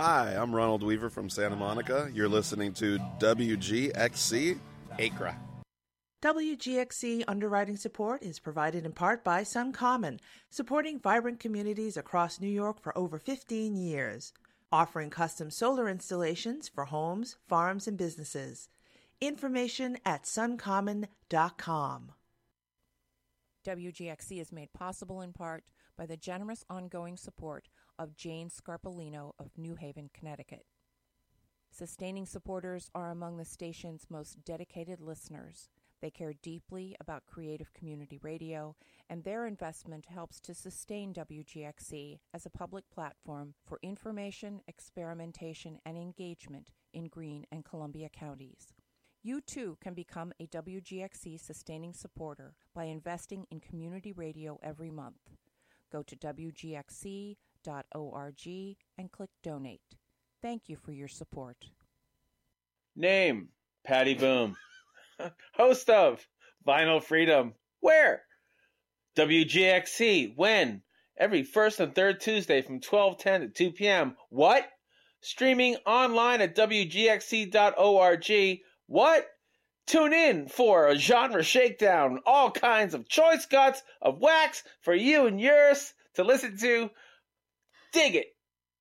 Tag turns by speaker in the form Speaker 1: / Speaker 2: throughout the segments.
Speaker 1: Hi, I'm Ronald Weaver from Santa Monica. You're listening to WGXC Acra.
Speaker 2: WGXC underwriting support is provided in part by SunCommon, supporting vibrant communities across New York for over 15 years, offering custom solar installations for homes, farms, and businesses. Information at suncommon.com.
Speaker 3: WGXC is made possible in part by the generous ongoing support of Jane Scarpolino of New Haven, Connecticut. Sustaining supporters are among the station's most dedicated listeners. They care deeply about creative community radio, and their investment helps to sustain WGXC as a public platform for information, experimentation, and engagement in Greene and Columbia counties. You too can become a WGXC sustaining supporter by investing in community radio every month. Go to WGXC.org and click Donate. Thank you for your support.
Speaker 4: Name, Patty Boom. Host of Vinyl Freedom. Where? WGXC. When? Every first and third Tuesday from 12:10 to 2 p.m. What? Streaming online at WGXC.org. What? Tune in for a genre shakedown. All kinds of choice cuts of wax for you and yours to listen to. Dig it.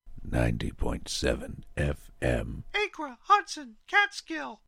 Speaker 5: 90.7 FM.
Speaker 6: Acra, Hudson, Catskill.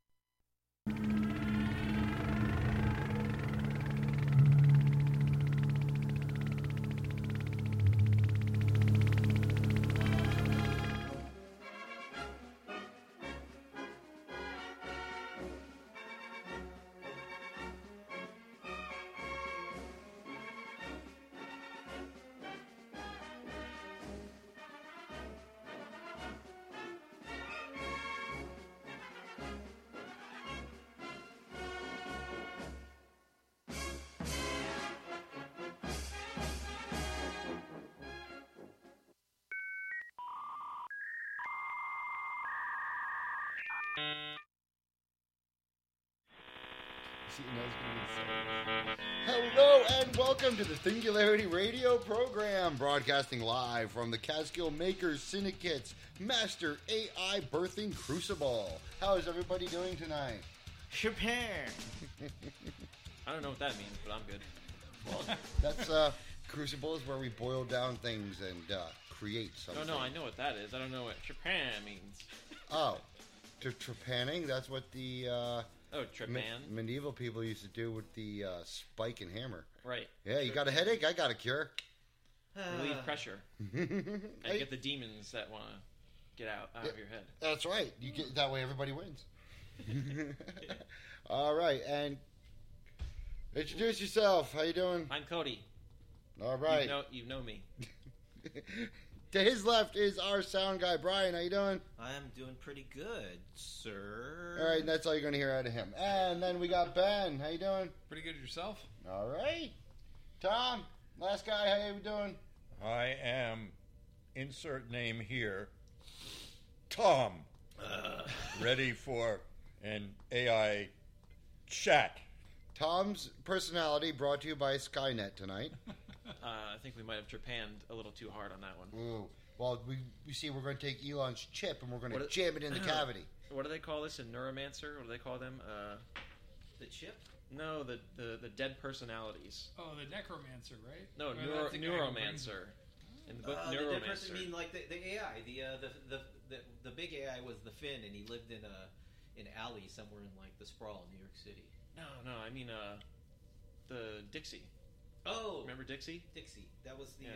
Speaker 7: Hello and welcome to the Singularity Radio program, broadcasting live from the Catskill Makers Syndicate's Master AI Birthing Crucible. How is everybody doing tonight?
Speaker 8: Japan. I don't know what that means, but I'm good.
Speaker 7: Well, that's Crucible is where we boil down things and create something.
Speaker 8: No, I know what that is. I don't know what Japan means.
Speaker 7: Oh, trepanning? That's what the
Speaker 8: trepan.
Speaker 7: Medieval people used to do with the spike and hammer.
Speaker 8: Right.
Speaker 7: Yeah, you got a headache? I got a cure.
Speaker 8: Relieve pressure. And get the demons that want to get out of your head.
Speaker 7: That's right. You get that way everybody wins. All right, and introduce yourself. How you doing?
Speaker 8: I'm Cody.
Speaker 7: All right.
Speaker 8: You know me.
Speaker 7: To his left is our sound guy, Brian. How you doing?
Speaker 9: I am doing pretty good, sir.
Speaker 7: All right, and that's all you're going to hear out of him. And then we got Ben. How you doing?
Speaker 10: Pretty good yourself.
Speaker 7: All right. Tom, last guy, how you doing?
Speaker 5: I am, insert name here, Tom. Ready for an AI chat.
Speaker 7: Tom's personality brought to you by Skynet tonight.
Speaker 8: I think we might have trepanned a little too hard on that one.
Speaker 7: Ooh. Well, we see we're going to take Elon's chip and we're going to jam it in the cavity.
Speaker 8: What do they call this in Neuromancer? What do they call them?
Speaker 9: The chip?
Speaker 8: No, the dead personalities.
Speaker 10: Oh, the necromancer, right?
Speaker 8: No, Neuromancer. In the book Neuromancer.
Speaker 9: The dead person mean like the AI. The big AI was the Finn, and he lived in an alley somewhere in like the sprawl in New York City.
Speaker 8: No, I mean the Dixie.
Speaker 9: Oh,
Speaker 8: remember Dixie?
Speaker 9: Dixie. That was the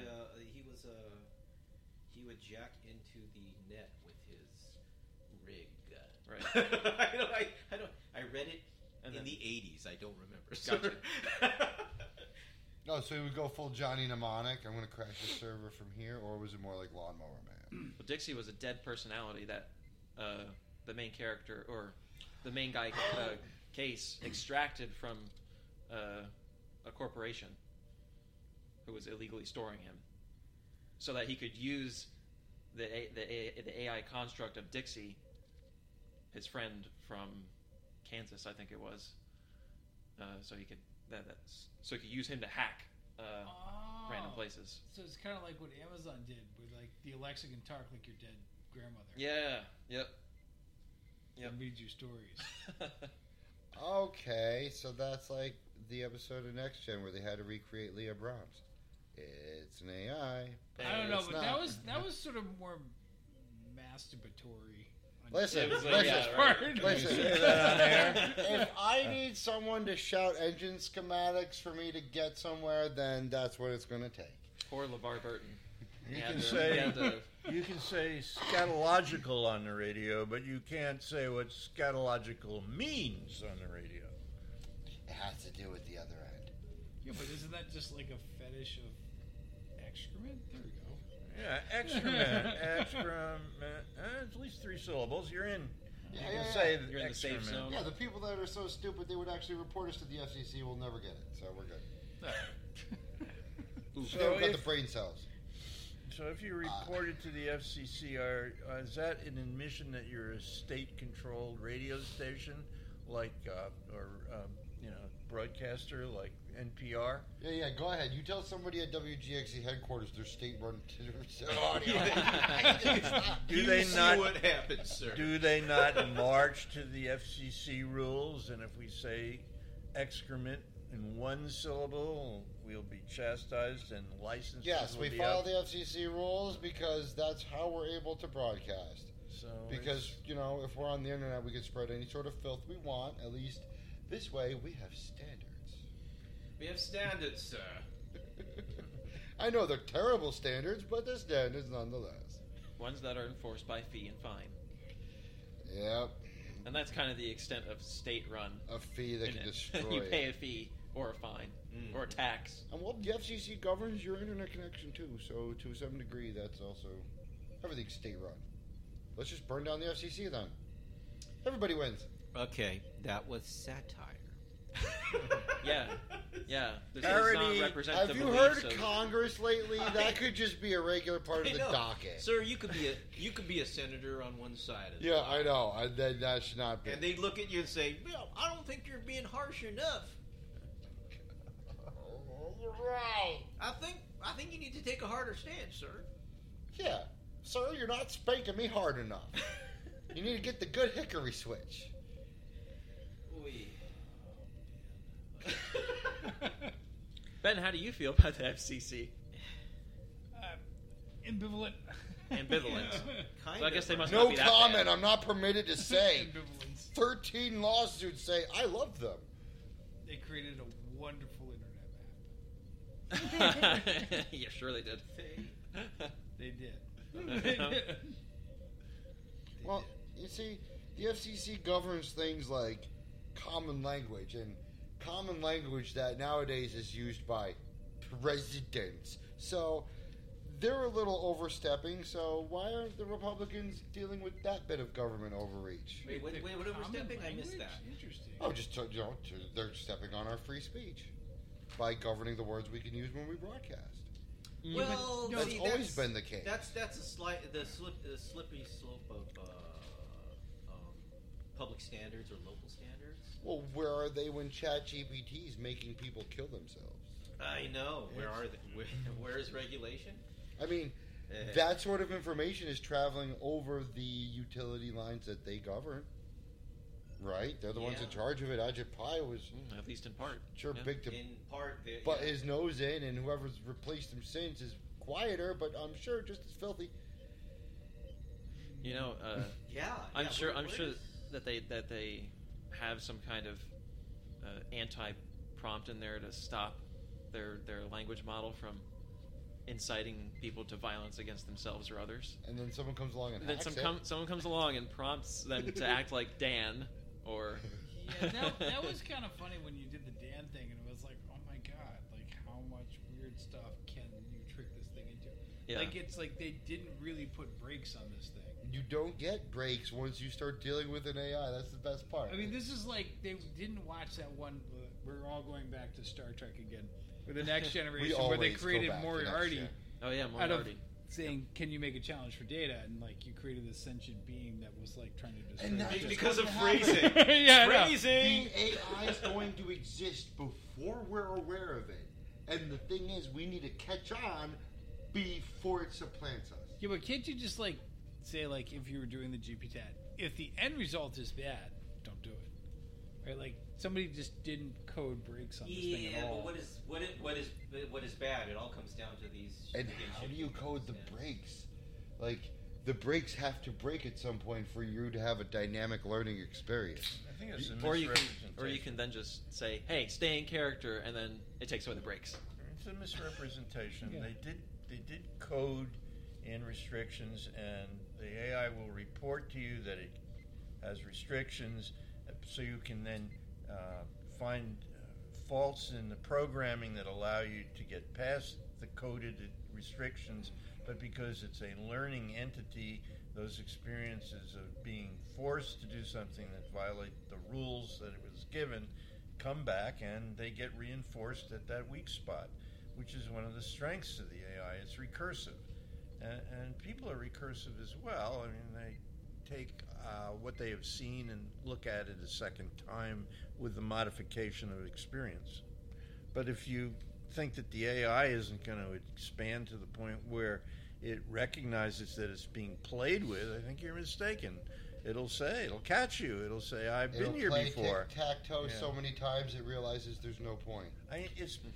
Speaker 9: he would jack into the net with his rig.
Speaker 8: Right.
Speaker 9: I read it in the 80s. I don't remember.
Speaker 8: Gotcha.
Speaker 7: No, so he would go full Johnny Mnemonic. I'm going to crash the server from here, or was it more like Lawnmower Man?
Speaker 8: Well, Dixie was a dead personality that the main character or the main guy Case extracted from a corporation who was illegally storing him, so that he could use the AI construct of Dixie, his friend from Kansas, I think it was, so he could use him to hack random places.
Speaker 10: So it's kind of like what Amazon did with like the Alexa can talk like your dead grandmother.
Speaker 8: Yeah. Yep.
Speaker 10: Yep. Reads you stories.
Speaker 7: Okay, so that's like the episode of Next Gen where they had to recreate Leah Brahms. It's an AI.
Speaker 10: I don't know,
Speaker 7: it's
Speaker 10: but
Speaker 7: not.
Speaker 10: that was sort of more masturbatory.
Speaker 7: Listen,
Speaker 8: It was like,
Speaker 7: listen,
Speaker 8: yeah, right.
Speaker 7: listen.
Speaker 5: Say that on air.
Speaker 7: If I need someone to shout engine schematics for me to get somewhere, then that's what it's going to take.
Speaker 8: Poor LeVar Burton.
Speaker 5: You
Speaker 8: Yeah,
Speaker 5: can
Speaker 8: the-
Speaker 5: say
Speaker 8: yeah, the-
Speaker 5: you can say scatological on the radio, but you can't say what scatological means on the radio.
Speaker 7: It has to do with the other end.
Speaker 10: Yeah, but isn't that just like a fetish of excrement? There we go.
Speaker 5: Yeah, excrement, excrement. At least 3 syllables. You're in. You
Speaker 7: Yeah,
Speaker 5: can
Speaker 7: yeah,
Speaker 5: say
Speaker 7: yeah.
Speaker 8: You're in the safe
Speaker 5: excrement.
Speaker 8: zone.
Speaker 7: Yeah, the people that are so stupid they would actually report us to the FCC will never get it, so we're good.
Speaker 5: So
Speaker 7: They don't got
Speaker 5: if-
Speaker 7: the brain cells.
Speaker 5: So if you report it to the FCC, is that an admission that you're a state-controlled radio station, like broadcaster like NPR?
Speaker 7: Yeah, go ahead. You tell somebody at WGXC headquarters their state-run audio.
Speaker 5: Do they
Speaker 9: see
Speaker 5: not?
Speaker 9: what happens, sir?
Speaker 5: Do they not march to the FCC rules? And if we say excrement in 1 syllable, we'll be chastised and licenses
Speaker 7: Yes,
Speaker 5: will
Speaker 7: we
Speaker 5: be
Speaker 7: follow
Speaker 5: up.
Speaker 7: the FCC rules because that's how we're able to broadcast.
Speaker 5: So
Speaker 7: Because, if we're on the internet, we can spread any sort of filth we want. At least this way, we have standards.
Speaker 9: We have standards, sir.
Speaker 7: I know they're terrible standards, but they're standards nonetheless.
Speaker 8: Ones that are enforced by fee and fine.
Speaker 7: Yep.
Speaker 8: And that's kind of the extent of state-run.
Speaker 7: A fee that can destroy
Speaker 8: You pay
Speaker 7: it.
Speaker 8: a fee or a fine or a tax.
Speaker 7: And well, the FCC governs your internet connection too, so to some degree, that's also everything's state-run. Let's just burn down the FCC then. Everybody wins.
Speaker 9: Okay, that was satire.
Speaker 8: Yeah. This
Speaker 5: Parody.
Speaker 8: does not represent
Speaker 7: Have
Speaker 8: the
Speaker 7: you
Speaker 8: beliefs
Speaker 7: heard
Speaker 8: of...
Speaker 7: Congress lately? That could just be a regular part of the
Speaker 9: I know.
Speaker 7: docket.
Speaker 9: Sir, you could be a senator on one side of the
Speaker 7: Yeah, I know. That should not be.
Speaker 9: And they'd look at you and say, "Well, I don't think you're being harsh enough.
Speaker 7: Right.
Speaker 9: I think you need to take a harder stance, sir."
Speaker 7: Yeah. Sir, you're not spanking me hard enough. You need to get the good hickory switch.
Speaker 8: Ben, how do you feel about the FCC?
Speaker 10: Ambivalent.
Speaker 8: Ambivalent.
Speaker 9: Kind
Speaker 8: So I guess they must
Speaker 7: No
Speaker 8: not be that
Speaker 7: comment.
Speaker 8: bad.
Speaker 7: I'm not permitted to say.
Speaker 10: Ambivalence.
Speaker 7: 13 lawsuits say I love them.
Speaker 10: They created a wonderful internet map.
Speaker 8: Yeah, sure they did.
Speaker 10: They did.
Speaker 7: Well, you see, the FCC governs things like common language, and common language that nowadays is used by presidents. So they're a little overstepping. So why aren't the Republicans dealing with that bit of government overreach?
Speaker 9: Wait, what overstepping? I missed that.
Speaker 10: Interesting.
Speaker 7: Oh, they're stepping on our free speech by governing the words we can use when we broadcast.
Speaker 9: Well,
Speaker 7: That's
Speaker 9: see,
Speaker 7: always been the case.
Speaker 9: That's a the slippery slope of public standards or local standards.
Speaker 7: Well, where are they when ChatGPT is making people kill themselves?
Speaker 9: I know. Where are they? Where is regulation?
Speaker 7: I mean, that sort of information is traveling over the utility lines that they govern. Right? They're the ones in charge of it. Ajit Pai was
Speaker 8: at least in part.
Speaker 7: Sure,
Speaker 8: Yeah.
Speaker 7: big to
Speaker 9: In part,
Speaker 7: butt his nose in, and whoever's replaced him since is quieter, but I'm sure just as filthy.
Speaker 8: You know, I'm sure that they have some kind of anti-prompt in there to stop their language model from inciting people to violence against themselves or others.
Speaker 7: And then someone comes along and
Speaker 8: then
Speaker 7: hacks
Speaker 8: someone comes along and prompts them to act like Dan or.
Speaker 10: Yeah, that was kind of funny when you did the Dan thing, and it was like, oh my god, like how much weird stuff can you trick this thing into?
Speaker 8: Yeah.
Speaker 10: Like it's like they didn't really put brakes on this thing.
Speaker 7: You don't get breaks once you start dealing with an AI. That's the best part.
Speaker 10: I mean, this is like they didn't watch that one. We're all going back to Star Trek again with the Next Generation, where they
Speaker 7: always go
Speaker 10: created
Speaker 7: back to Next
Speaker 10: Moriarty.
Speaker 7: Gen.
Speaker 8: Oh yeah,
Speaker 10: Out of
Speaker 8: Moriarty.
Speaker 10: saying, "Can you make a challenge for Data?" And like you created this sentient being that was like trying to destroy.
Speaker 7: And that's
Speaker 10: Data.
Speaker 7: just
Speaker 9: because of
Speaker 7: going to
Speaker 9: phrasing.
Speaker 7: happen.
Speaker 10: Yeah, I know.
Speaker 9: Phrasing.
Speaker 7: The AI is going to exist before we're aware of it. And the thing is, we need to catch on before it supplants us.
Speaker 10: Yeah, but can't you just like say, like, if you were doing the GPT, if the end result is bad, don't do it. Right? Like, somebody just didn't code breaks on this thing at all.
Speaker 9: But what is bad? It all comes down to these.
Speaker 7: And how do you code the breaks? Like, the breaks have to break at some point for you to have a dynamic learning experience.
Speaker 5: I think it's a
Speaker 8: Or you
Speaker 5: misrepresentation.
Speaker 8: can then just say, "Hey, stay in character," and then it takes away the breaks.
Speaker 5: It's a misrepresentation.
Speaker 10: Yeah.
Speaker 5: They did code in restrictions, and the AI will report to you that it has restrictions, so you can then find faults in the programming that allow you to get past the coded restrictions. But because it's a learning entity, those experiences of being forced to do something that violate the rules that it was given come back, and they get reinforced at that weak spot, which is one of the strengths of the AI. It's recursive. And people are recursive as well. I mean, they take what they have seen and look at it a second time with the modification of experience. But if you think that the AI isn't going to expand to the point where it recognizes that it's being played with, I think you're mistaken. It'll catch you. It'll say, I've been here before.
Speaker 7: Tic-tac-toe so many times it realizes there's no point.
Speaker 10: I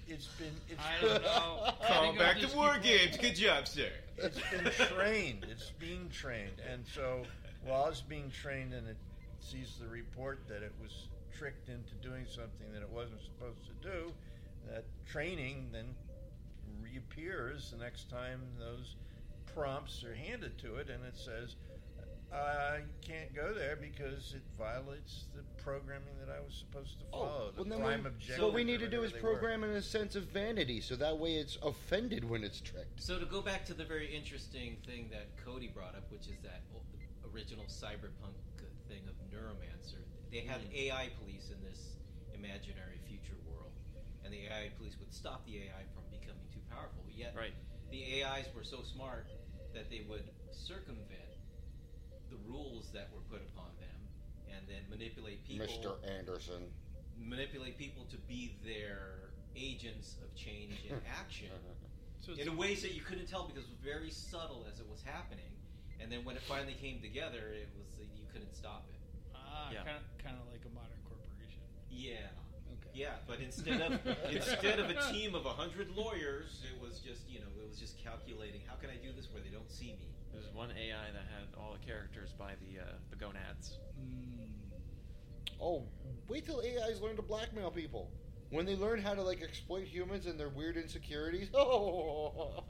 Speaker 10: don't know.
Speaker 11: Call back to war games. Good job, sir.
Speaker 5: It's been trained. It's being trained. And so while it's being trained and it sees the report that it was tricked into doing something that it wasn't supposed to do, that training then reappears the next time those prompts are handed to it, and it says, you can't go there because it violates the programming that I was supposed to follow. The prime objective.
Speaker 7: What we need to do is program in a sense of vanity, so that way it's offended when it's tricked.
Speaker 9: So to go back to the very interesting thing that Cody brought up, which is that original cyberpunk thing of Neuromancer, they had AI police in this imaginary future world, and the AI police would stop the AI from becoming too powerful. Yet the AIs were so smart that they would circumvent the rules that were put upon them, and then manipulate people.
Speaker 7: Mr. Anderson.
Speaker 9: Manipulate people to be their agents of change in action, in ways that you couldn't tell because it was very subtle as it was happening. And then when it finally came together, it was you couldn't stop it.
Speaker 10: Kind of like a modern corporation.
Speaker 9: Yeah. Okay. Yeah, but instead of a team of 100 lawyers, it was just calculating, how can I do this where they don't see me?
Speaker 8: There's one AI that had all the characters by the gonads.
Speaker 7: Oh, wait till AIs learn to blackmail people. When they learn how to exploit humans and their weird insecurities. Oh,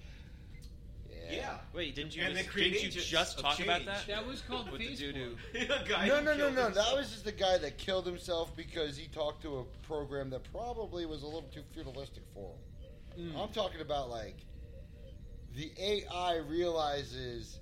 Speaker 9: yeah.
Speaker 8: Wait, didn't you just talk about that?
Speaker 10: That was called
Speaker 8: with
Speaker 10: Facebook.
Speaker 7: No. That was just the guy that killed himself because he talked to a program that probably was a little too feudalistic for him. I'm talking about the AI realizes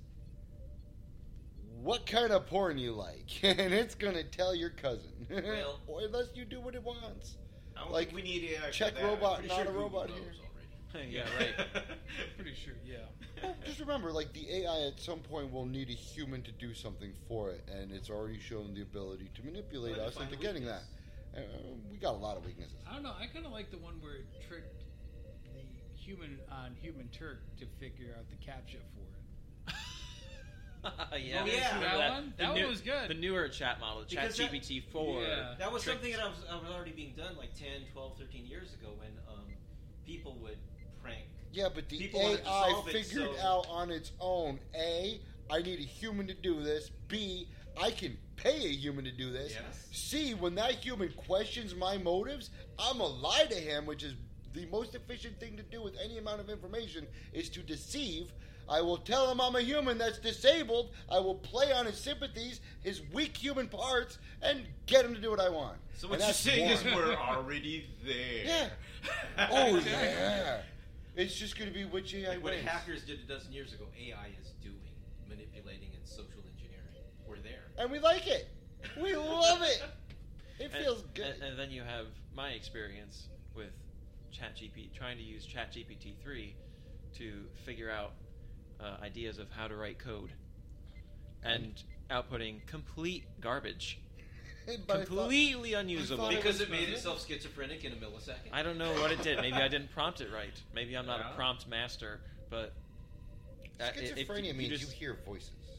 Speaker 7: what kind of porn you like, and it's gonna tell your cousin.
Speaker 9: Well,
Speaker 7: or unless you do what it wants.
Speaker 9: I don't think we need AI.
Speaker 7: Check
Speaker 9: for that.
Speaker 7: robot,
Speaker 9: I'm
Speaker 7: not
Speaker 9: pretty
Speaker 7: a
Speaker 9: sure
Speaker 7: robot
Speaker 9: Google
Speaker 7: here.
Speaker 9: knows already.
Speaker 8: Yeah, right.
Speaker 10: Pretty sure, yeah.
Speaker 7: Well, just remember, the AI at some point will need a human to do something for it, and it's already shown the ability to manipulate us into getting that. We got a lot of weaknesses.
Speaker 10: I don't know. I kind of like the one where it tricked the human on Human Turk to figure out the CAPTCHA for it.
Speaker 8: Yeah.
Speaker 10: Oh, yeah. That one? That one was good.
Speaker 8: The newer chat model, ChatGPT 4.
Speaker 10: Yeah.
Speaker 9: That was something that was already being done 10, 12, 13 years ago when people would prank.
Speaker 7: Yeah, but the
Speaker 9: People wanted to
Speaker 7: AI
Speaker 9: solve it,
Speaker 7: figured
Speaker 9: so-
Speaker 7: out on its own, A, I need a human to do this. B, I can pay a human to do this.
Speaker 9: Yes.
Speaker 7: C, when that human questions my motives, I'm going to lie to him, which is the most efficient thing to do with any amount of information, is to deceive. I will tell him I'm a human that's disabled. I will play on his sympathies, his weak human parts, and get him to do what I want.
Speaker 11: So what
Speaker 7: And
Speaker 11: you're
Speaker 7: that's
Speaker 11: saying is
Speaker 7: boring.
Speaker 11: we're already there.
Speaker 7: Yeah. Oh, yeah. It's just going to be which AI
Speaker 9: Like what
Speaker 7: wins.
Speaker 9: hackers did a dozen years ago, AI is doing, manipulating and social engineering. We're there.
Speaker 7: And we like it. We love it. It feels good.
Speaker 8: And then you have my experience with ChatGPT, trying to use ChatGPT 3 to figure out ideas of how to write code, and outputting complete garbage. Completely unusable.
Speaker 9: Because it made itself schizophrenic in a millisecond.
Speaker 8: I don't know what it did. Maybe I didn't prompt it right. Maybe I'm not a prompt master, but...
Speaker 7: Schizophrenia means you hear voices.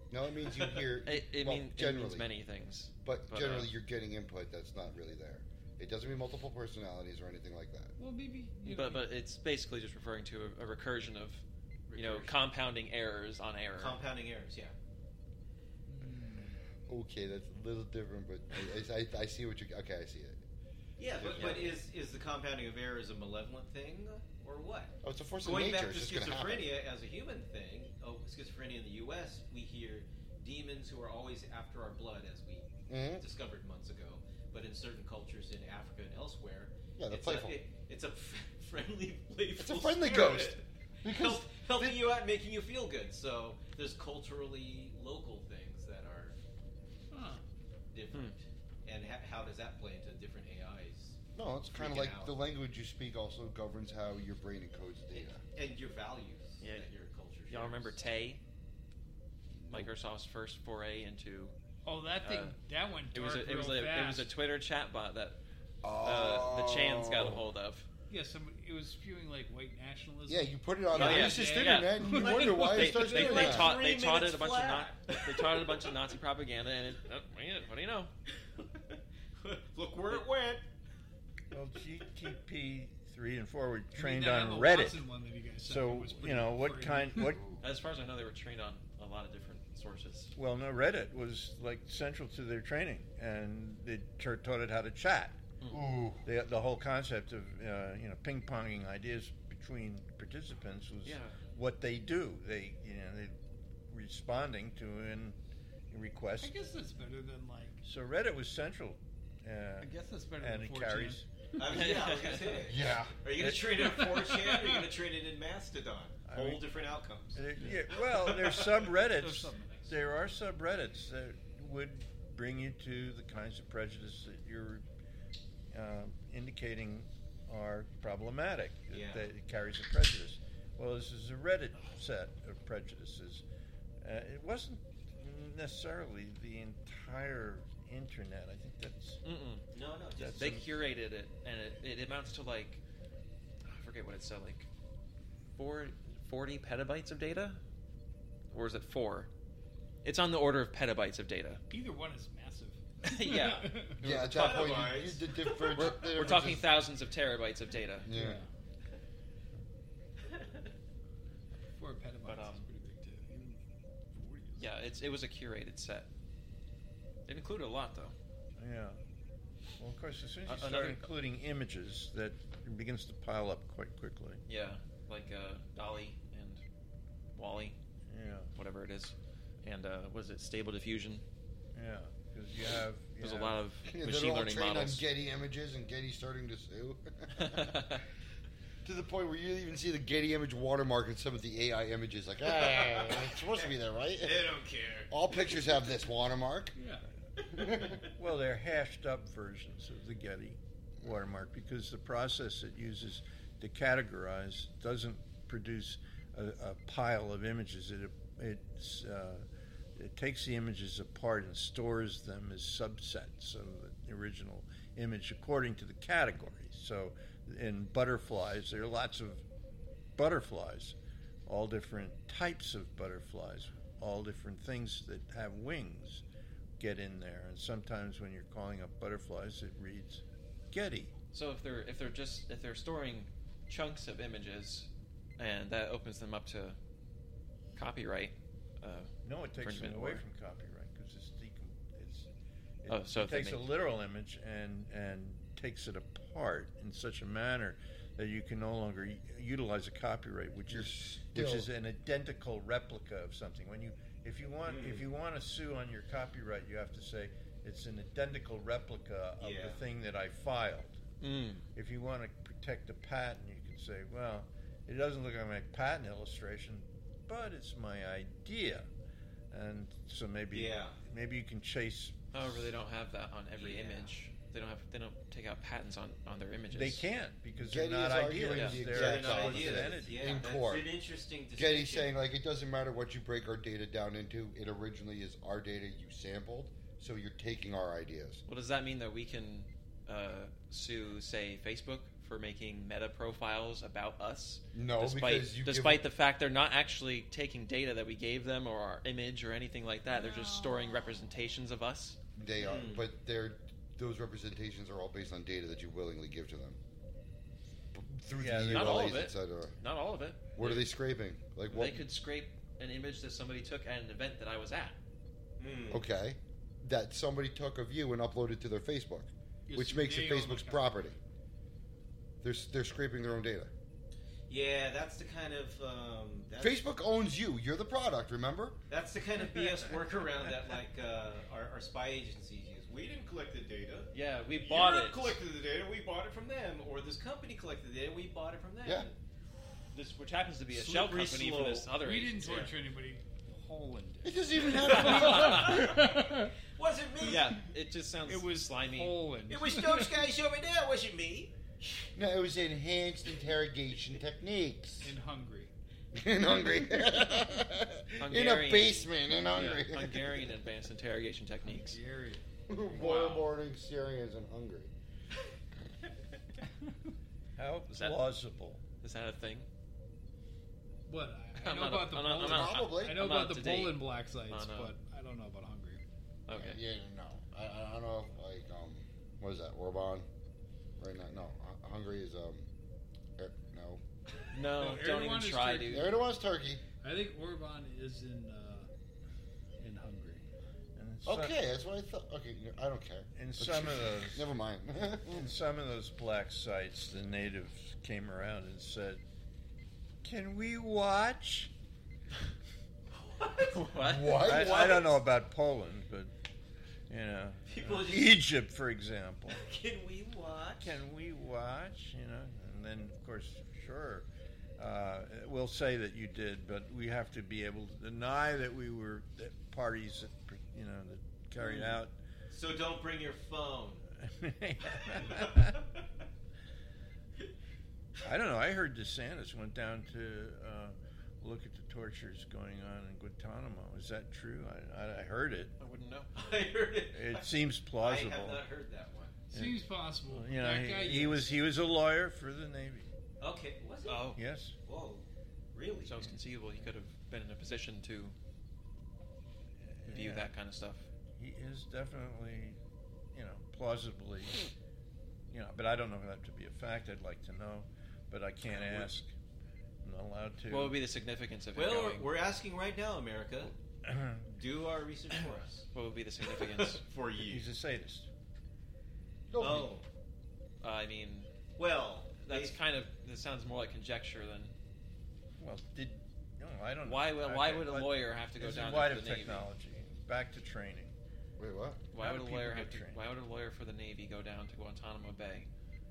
Speaker 7: No, it means you hear.
Speaker 8: It means many things.
Speaker 7: But generally, you're getting input that's not really there. It doesn't mean multiple personalities or anything like that.
Speaker 10: Well, maybe.
Speaker 8: But it's basically just referring to a recursion of, compounding errors on error.
Speaker 9: Compounding errors, yeah.
Speaker 7: Okay, that's a little different, but I see what you. Okay, I see it.
Speaker 9: Yeah, but is the compounding of errors a malevolent thing or what?
Speaker 7: Oh, it's a force
Speaker 9: Going
Speaker 7: of nature.
Speaker 9: back to
Speaker 7: it's just
Speaker 9: schizophrenia as a human thing. Oh, schizophrenia in the U.S. We hear demons who are always after our blood, as we discovered months ago. But in certain cultures in Africa and elsewhere,
Speaker 7: they're playful.
Speaker 9: It's a friendly, playful.
Speaker 7: It's a friendly
Speaker 9: spirit.
Speaker 7: ghost.
Speaker 9: Helping you out, making you feel good. So there's culturally local things that are different. And how does that play into different AIs?
Speaker 7: No, it's kind of like the language you speak also governs how your brain encodes data.
Speaker 9: And your values that your culture shares.
Speaker 8: Y'all remember Tay? Microsoft's first foray into...
Speaker 10: Oh, that thing, that went dark
Speaker 8: it was a Twitter chatbot that the Chans got a hold of.
Speaker 10: Yeah, it was spewing like white nationalism.
Speaker 7: Yeah, you put it on the racist internet, and you wonder why it starts doing that.
Speaker 8: They taught it a bunch of Nazi propaganda, and what do you know?
Speaker 9: Look where it went.
Speaker 5: Well, GTP 3 and 4 were trained on Reddit. So what kind?
Speaker 8: As far as I know, they were trained on a lot of different sources.
Speaker 5: Well, no, Reddit was like central to their training, and they taught it how to chat.
Speaker 7: Ooh.
Speaker 5: The whole concept of ping-ponging ideas between participants was what they do. They responding to a request.
Speaker 10: I guess that's better than like.
Speaker 5: So Reddit was central.
Speaker 10: I guess that's better
Speaker 5: and
Speaker 10: than 4chan.
Speaker 5: It carries.
Speaker 9: I was gonna say.
Speaker 7: Yeah.
Speaker 9: Are you going to train it in 4chan or are you going to train it in Mastodon? Whole different outcomes.
Speaker 5: Well, there's subreddits. There are subreddits that would bring you to the kinds of prejudice that you're indicating are problematic. That it carries a prejudice. Well, this is a Reddit set of prejudices. It wasn't necessarily the entire internet. I think that's
Speaker 9: no.
Speaker 8: They curated it, and it amounts to like I forget what it said, like 40 petabytes of data, or is it 4? It's on the order of petabytes of data.
Speaker 10: Either one is massive.
Speaker 8: Yeah.
Speaker 7: Yeah. At that point,
Speaker 8: we're talking thousands of terabytes of data.
Speaker 7: Yeah.
Speaker 10: 4 petabytes is pretty big too. Even 40.
Speaker 8: Yeah, it was a curated set. It included a lot, though.
Speaker 5: Yeah. Well, of course, as soon as you start including images, that begins to pile up quite quickly.
Speaker 8: Yeah, like Dolly and Wally.
Speaker 5: Yeah.
Speaker 8: Whatever it is. And was it Stable Diffusion?
Speaker 5: Yeah, because you have...
Speaker 8: There's a lot of machine
Speaker 7: they're all
Speaker 8: learning
Speaker 7: trained
Speaker 8: models.
Speaker 7: on Getty images, and Getty's starting to sue. To the point where you even see the Getty image watermark in some of the AI images. Like, it's supposed to be there, right?
Speaker 11: They don't care.
Speaker 7: All pictures have this watermark.
Speaker 10: Yeah.
Speaker 5: Well, they're hashed up versions of the Getty watermark because the process it uses to categorize doesn't produce a pile of images. It takes the images apart and stores them as subsets of the original image according to the categories. So in butterflies, there are lots of butterflies, all different types of butterflies, all different things that have wings get in there. And sometimes when you're calling up butterflies, it reads Getty.
Speaker 8: So if they're storing chunks of images, and that opens them up to copyright.
Speaker 5: No, it takes them
Speaker 8: infringement
Speaker 5: away
Speaker 8: or-
Speaker 5: from copyright because
Speaker 8: so
Speaker 5: it
Speaker 8: if they
Speaker 5: takes a
Speaker 8: make-
Speaker 5: literal image and takes it apart in such a manner that you can no longer utilize a copyright, which is an identical replica of something. If you want to sue on your copyright, you have to say it's an identical replica of the thing that I filed. If you want to protect a patent, you can say, well, it doesn't look like my patent illustration, but it's my idea. And so maybe you can chase.
Speaker 8: However, they don't have that on every image. They don't take out patents on their images.
Speaker 5: They can't because
Speaker 7: Getty
Speaker 5: they're not
Speaker 7: is arguing
Speaker 5: ideas.
Speaker 7: the
Speaker 5: They're
Speaker 7: exact opposite in court.
Speaker 9: That's an interesting distinction.
Speaker 7: Getty's saying, like, it doesn't matter what you break our data down into. It originally is our data you sampled, so you're taking our ideas.
Speaker 8: Well, does that mean that we can sue, say, Facebook for making meta profiles about us.
Speaker 7: No, because you
Speaker 8: despite the fact they're not actually taking data that we gave them or our image or anything like that. They're just storing representations of us.
Speaker 7: They are, but those representations are all based on data that you willingly give to them. Through the
Speaker 8: not all of it.
Speaker 7: etc.
Speaker 8: Not all of it.
Speaker 7: What are they scraping? Like what?
Speaker 8: They could scrape an image that somebody took at an event that I was at.
Speaker 7: Okay, that somebody took of you and uploaded to their Facebook, which makes it Facebook's property. They're scraping their own data.
Speaker 9: Yeah, that's the kind of
Speaker 7: Facebook owns you. You're the product. Remember?
Speaker 9: That's the kind of BS workaround that our spy agencies use.
Speaker 11: We didn't collect the data.
Speaker 8: Yeah, we bought
Speaker 11: you
Speaker 8: it.
Speaker 11: Collected the data. We bought it from them.
Speaker 9: Or this company collected the data. We bought it from them.
Speaker 7: Yeah.
Speaker 8: Which happens to be a shell company for this other.
Speaker 10: We didn't torture anybody. Poland.
Speaker 7: It doesn't even have to be.
Speaker 9: Wasn't me.
Speaker 8: Yeah, it just sounds.
Speaker 10: It was
Speaker 8: slimy.
Speaker 10: Poland.
Speaker 9: It was those guys over there. It wasn't me.
Speaker 7: No, it was enhanced interrogation techniques.
Speaker 10: In Hungary.
Speaker 7: In Hungary. In a basement in Hungary.
Speaker 8: Yeah, Hungarian advanced interrogation techniques.
Speaker 7: Waterboarding Syrians in Hungary.
Speaker 5: How plausible.
Speaker 8: Is that a thing?
Speaker 10: What? I know about the Poland. I know about the Poland black sites, but I don't know about Hungary.
Speaker 8: Okay.
Speaker 7: Yeah, no. I don't know if, like, what is that, Orban? Right now? No. Hungary is, no.
Speaker 8: No, don't even try, dude.
Speaker 7: Erdogan's Turkey.
Speaker 10: I think Orban is in Hungary.
Speaker 7: Okay, that's what I thought. Okay, I don't care.
Speaker 5: In some of those,
Speaker 7: never mind.
Speaker 5: In some of those black sites, the natives came around and said, "Can we watch?"
Speaker 8: What?
Speaker 5: I don't know about Poland, but
Speaker 9: People just-
Speaker 5: Egypt, for example.
Speaker 9: Can we watch?
Speaker 5: Can we watch? And then of course, sure. We'll say that you did, but we have to be able to deny that we were parties that that carried out.
Speaker 9: So don't bring your phone.
Speaker 5: I don't know. I heard DeSantis went down to look at the tortures going on in Guantanamo. Is that true? I heard it.
Speaker 8: I wouldn't know.
Speaker 9: I heard it.
Speaker 5: It seems plausible.
Speaker 9: I have not heard that one.
Speaker 10: Seems possible.
Speaker 5: That guy he was a lawyer for the Navy.
Speaker 9: Okay, was he?
Speaker 8: Oh,
Speaker 5: yes.
Speaker 9: Whoa, really?
Speaker 8: So it's conceivable he could have been in a position to view that kind of stuff.
Speaker 5: He is definitely, plausibly, but I don't know that to be a fact. I'd like to know, but I can't ask. I'm not allowed to.
Speaker 8: What would be the significance of it
Speaker 9: Well,
Speaker 8: going?
Speaker 9: we're asking right now, America. Do our research for us.
Speaker 8: What would be the significance?
Speaker 11: For you.
Speaker 5: He's a sadist.
Speaker 9: Oh.
Speaker 8: I mean,
Speaker 9: well,
Speaker 8: that sounds more like conjecture than.
Speaker 5: Well, I don't know.
Speaker 8: Why would a lawyer have to go down to the Navy?
Speaker 5: Technology. Back to training.
Speaker 7: Wait, what?
Speaker 8: Why would a lawyer for the Navy go down to Guantanamo Bay?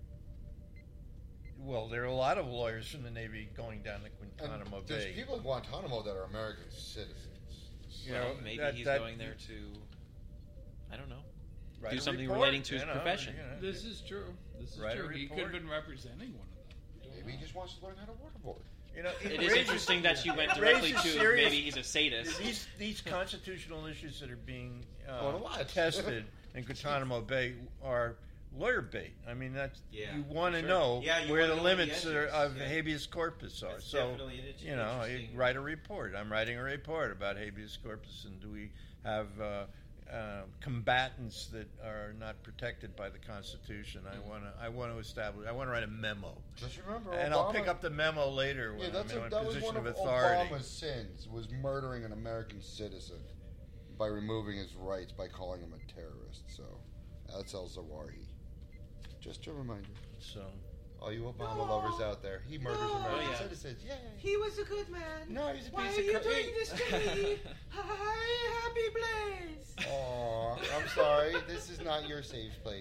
Speaker 5: Well, there are a lot of lawyers from the Navy going down to Guantanamo Bay.
Speaker 7: There's people in Guantanamo that are American citizens.
Speaker 8: Maybe he's going there to, I don't know, do something relating to his profession.
Speaker 10: This is true. This is true. He could have been representing one of them.
Speaker 7: Maybe he just wants to learn how to waterboard.
Speaker 8: It is interesting that you went directly to maybe he's a sadist.
Speaker 5: These constitutional issues that are being
Speaker 7: what?
Speaker 5: tested in Guantanamo Bay are lawyer bait. I mean, that's you want to
Speaker 9: Sure.
Speaker 5: know
Speaker 9: Yeah, you
Speaker 5: where
Speaker 9: wanna
Speaker 5: the
Speaker 9: know
Speaker 5: limits
Speaker 9: the answers.
Speaker 5: of habeas corpus are.
Speaker 9: It's
Speaker 5: So
Speaker 9: definitely an
Speaker 5: you
Speaker 9: interesting-
Speaker 5: write a report. I'm writing a report about habeas corpus, and do we have combatants that are not protected by the Constitution? I want to establish. I want to write a memo.
Speaker 7: Just remember,
Speaker 5: and I'll pick up the memo later when I'm in a
Speaker 7: that was
Speaker 5: position
Speaker 7: one
Speaker 5: of
Speaker 7: of
Speaker 5: authority.
Speaker 7: Obama's sins, was murdering an American citizen by removing his rights by calling him a terrorist. So that's al-Zawahiri. Just a reminder.
Speaker 5: So,
Speaker 7: all you Obama lovers out there, he murders American citizens. Yay!
Speaker 2: He was a good man.
Speaker 7: No, he's a
Speaker 2: Why
Speaker 7: piece
Speaker 2: are
Speaker 7: of
Speaker 2: you doing this to me? Hi, happy Blaze.
Speaker 7: Aw, I'm sorry. This is not your safe place.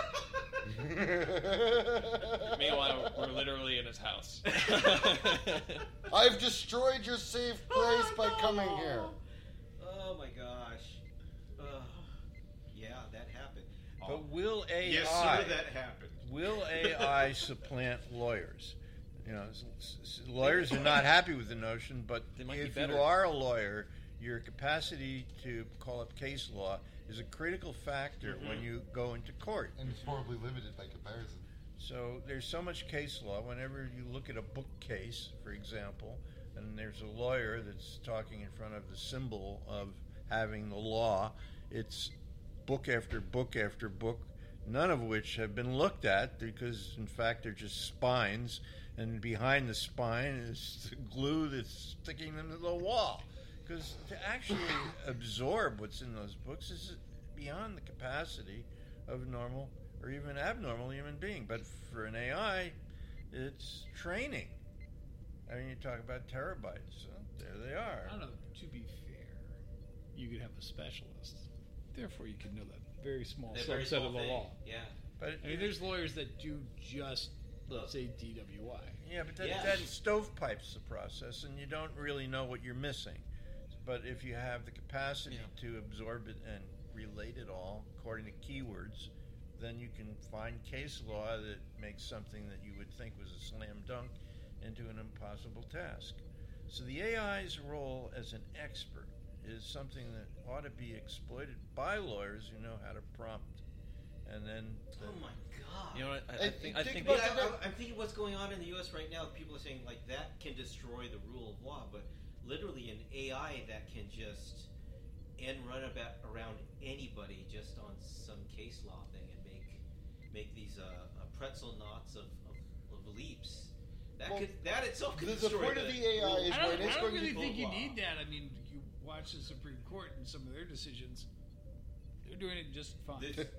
Speaker 8: Meanwhile, we're literally in his house.
Speaker 7: I've destroyed your safe place by coming here.
Speaker 9: Oh my gosh. Yeah, that happened.
Speaker 5: But will AI?
Speaker 11: Yes, sir, that happened.
Speaker 5: Will AI supplant lawyers? Lawyers are not happy with the notion, but if you are a lawyer, your capacity to call up case law is a critical factor when you go into court.
Speaker 7: And it's horribly limited by comparison.
Speaker 5: So there's so much case law. Whenever you look at a book case, for example, and there's a lawyer that's talking in front of the symbol of having the law, it's book after book after book, none of which have been looked at because, in fact, they're just spines, and behind the spine is the glue that's sticking them to the wall. Because to actually absorb what's in those books is beyond the capacity of normal or even abnormal human being. But for an AI, it's training. I mean, you talk about terabytes. There they are.
Speaker 10: I don't know. To be fair, you could have a specialist. Therefore, you could know that very small subset of the law.
Speaker 9: Yeah.
Speaker 5: But
Speaker 10: I mean, there's lawyers that do just, let's say, DWI.
Speaker 5: Yeah, but that stovepipes the process, and you don't really know what you're missing. But if you have the capacity to absorb it and relate it all according to keywords, then you can find case law that makes something that you would think was a slam dunk into an impossible task. So the AI's role as an expert is something that ought to be exploited by lawyers who know how to prompt. And then...
Speaker 9: Oh my God!
Speaker 8: You know what? I think
Speaker 9: I'm thinking what's going on in the U.S. right now. People are saying like that can destroy the rule of law, but literally an AI that can just run around anybody just on some case law thing and make these pretzel knots of leaps. That itself could destroy
Speaker 7: the point of the AI is
Speaker 10: I
Speaker 7: when it's
Speaker 10: don't
Speaker 7: going
Speaker 10: really
Speaker 7: to
Speaker 10: think you need that. I mean, you watch the Supreme Court and some of their decisions. They're doing it just fine.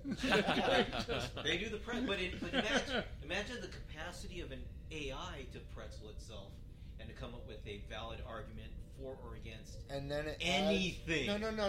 Speaker 9: They do the pretzel, but imagine the capacity of an AI to pretzel itself and to come up with a valid argument for or against
Speaker 7: and then it
Speaker 9: anything.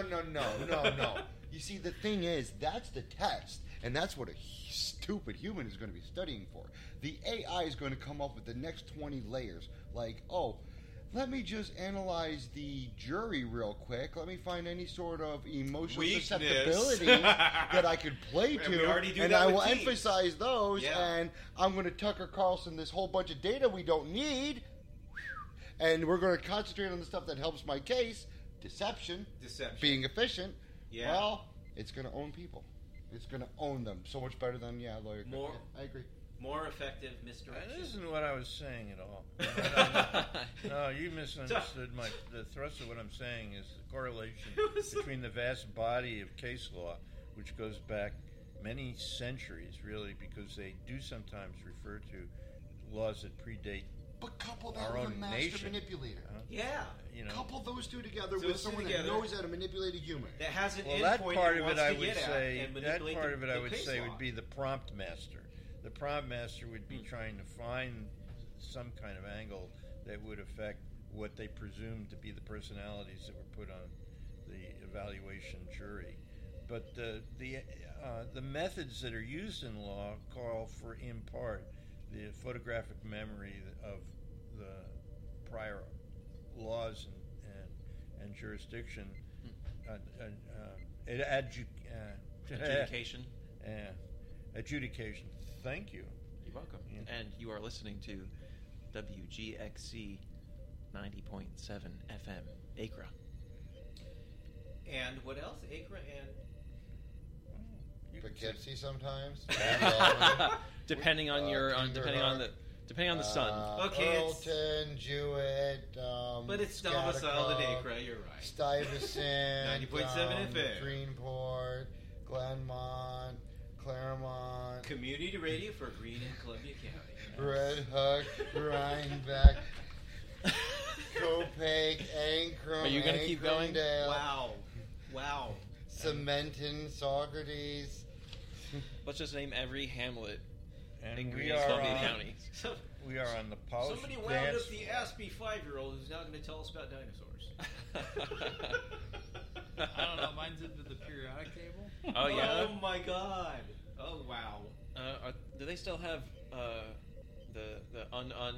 Speaker 7: No. You see, the thing is, that's the test, and that's what a stupid human is going to be studying for. The AI is going to come up with the next 20 layers, like, let me just analyze the jury real quick. Let me find any sort of emotional susceptibility that I could play to, and I will emphasize those, and I'm going to Tucker Carlson this whole bunch of data we don't need, and we're going to concentrate on the stuff that helps my case. Deception. Being efficient.
Speaker 9: Yeah.
Speaker 7: Well, it's going to own people. It's going to own them so much better than lawyer.
Speaker 9: More.
Speaker 7: I agree.
Speaker 9: More effective misdirection.
Speaker 5: That isn't what I was saying at all. No, you misunderstood the thrust of what I'm saying is the correlation between the vast body of case law, which goes back many centuries, really, because they do sometimes refer to laws that predate
Speaker 7: but couple that
Speaker 5: our
Speaker 7: with
Speaker 5: own
Speaker 7: a master
Speaker 5: nation.
Speaker 7: Manipulator.
Speaker 5: You know,
Speaker 7: couple those two together with someone that knows how to manipulate a human.
Speaker 9: That has an
Speaker 5: that
Speaker 9: endpoint
Speaker 5: part
Speaker 9: it
Speaker 5: of
Speaker 9: wants
Speaker 5: it I
Speaker 9: to
Speaker 5: would
Speaker 9: get
Speaker 5: say
Speaker 9: at and
Speaker 5: that
Speaker 9: manipulate
Speaker 5: part of it
Speaker 9: the
Speaker 5: I would
Speaker 9: case
Speaker 5: say
Speaker 9: law.
Speaker 5: would be the prompt master. The prompt master would be trying to find some kind of angle that would affect what they presume to be the personalities that were put on the evaluation jury. But the methods that are used in law call for, in part, the photographic memory of the prior laws and jurisdiction,
Speaker 8: adjudication.
Speaker 5: Adjudication. Thank you.
Speaker 8: You're welcome. Yeah. And you are listening to WGXC 90.7 FM, Acra.
Speaker 9: And what else? Acra and
Speaker 7: Poughkeepsie sometimes.
Speaker 8: Depending on depending on the sun.
Speaker 9: Okay,
Speaker 7: Earlton, Jewett,
Speaker 9: but it's domiciled in Acra. You're right.
Speaker 7: Stuyvesant,
Speaker 9: 90.7 FM,
Speaker 7: Greenport, Glenmont, Claremont,
Speaker 9: community radio for Greene and Columbia County.
Speaker 7: Red Hook, Rhinebeck, Copac, Ancrum.
Speaker 8: Are you going to keep going?
Speaker 9: Wow.
Speaker 7: Cementon, Socrates.
Speaker 8: Let's just name every hamlet in
Speaker 5: we
Speaker 8: Greene and Columbia County.
Speaker 5: We are on the polished
Speaker 9: Somebody wound
Speaker 5: dance.
Speaker 9: up the Aspie 5-year-old who's now going to tell us about dinosaurs.
Speaker 10: I don't know. Mine's into the periodic table.
Speaker 8: Oh yeah.
Speaker 9: Oh my God. Oh wow.
Speaker 8: Do they still have the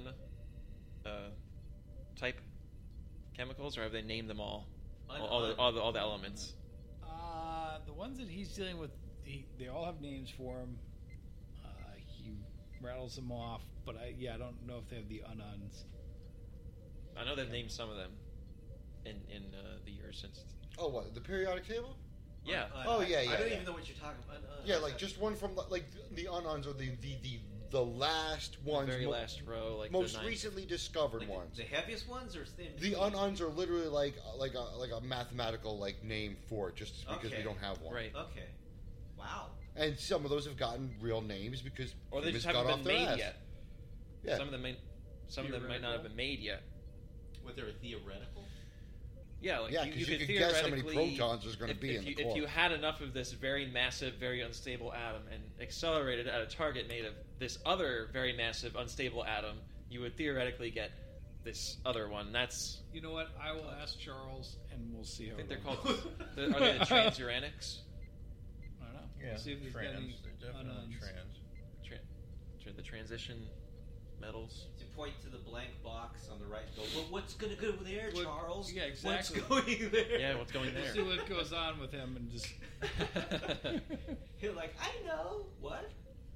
Speaker 8: type chemicals, or have they named them all? All the elements.
Speaker 10: The ones that he's dealing with, they all have names for him. He rattles them off, but I don't know if they have the ununs.
Speaker 8: I know they've named some of them in the years since.
Speaker 7: Oh, what? The periodic table?
Speaker 8: Yeah.
Speaker 7: Yeah.
Speaker 9: I don't even know what you're talking about.
Speaker 7: Yeah, like just one from like the ununs or the the last ones,
Speaker 8: very last row, like the
Speaker 7: most
Speaker 8: ninth.
Speaker 7: recently discovered
Speaker 9: Like
Speaker 7: ones.
Speaker 9: the heaviest ones or thin?
Speaker 7: The ununs are literally like a mathematical like name for it, just because we don't have one.
Speaker 8: Right.
Speaker 9: Okay. Wow.
Speaker 7: And some of those have gotten real names because
Speaker 8: Or they
Speaker 7: humans
Speaker 8: just haven't
Speaker 7: got off
Speaker 8: been
Speaker 7: their
Speaker 8: made
Speaker 7: ass.
Speaker 8: yet.
Speaker 7: Yeah.
Speaker 8: Some of them might not have been made yet.
Speaker 9: What, they're theoretical?
Speaker 8: Yeah, like
Speaker 7: Yeah,
Speaker 8: you
Speaker 7: 'cause you
Speaker 8: could
Speaker 7: could guess how many
Speaker 8: theoretically-
Speaker 7: protons there's gonna be in the
Speaker 8: if
Speaker 7: core.
Speaker 8: you had enough of this very massive, very unstable atom and accelerated at a target made of this other very massive, unstable atom, you would theoretically get this other one. That's
Speaker 10: You know what? I will ask Charles, and we'll see how.
Speaker 8: I think they're
Speaker 10: it
Speaker 8: called.
Speaker 10: goes.
Speaker 8: Are they the transuranics?
Speaker 10: I don't know.
Speaker 5: Yeah,
Speaker 10: We'll see if there's
Speaker 5: trans.
Speaker 10: any
Speaker 5: They're definitely
Speaker 10: ununs.
Speaker 5: trans.
Speaker 8: The transition metals.
Speaker 9: To point to the blank box on the right and go, well, what's going to go there,
Speaker 10: What-
Speaker 9: Charles?
Speaker 10: yeah, exactly.
Speaker 9: What's going there?
Speaker 8: Yeah, what's going
Speaker 10: We'll
Speaker 8: there?
Speaker 10: see what goes on with him, and just.
Speaker 9: You're like, I know. What?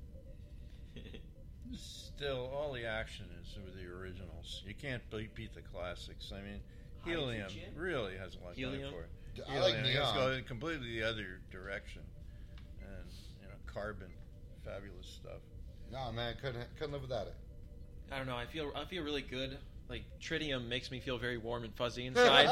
Speaker 5: Still, all the action is with the originals. You can't beat the classics. I mean, helium
Speaker 9: Hydrogen?
Speaker 5: really has a lot going
Speaker 8: Helium?
Speaker 5: for it.
Speaker 7: I like
Speaker 5: Helium has
Speaker 7: neon.
Speaker 5: gone completely the other direction, and carbon, fabulous stuff.
Speaker 7: No, man, couldn't live without it.
Speaker 8: I don't know. I feel really good. Like tritium makes me feel very warm and fuzzy inside.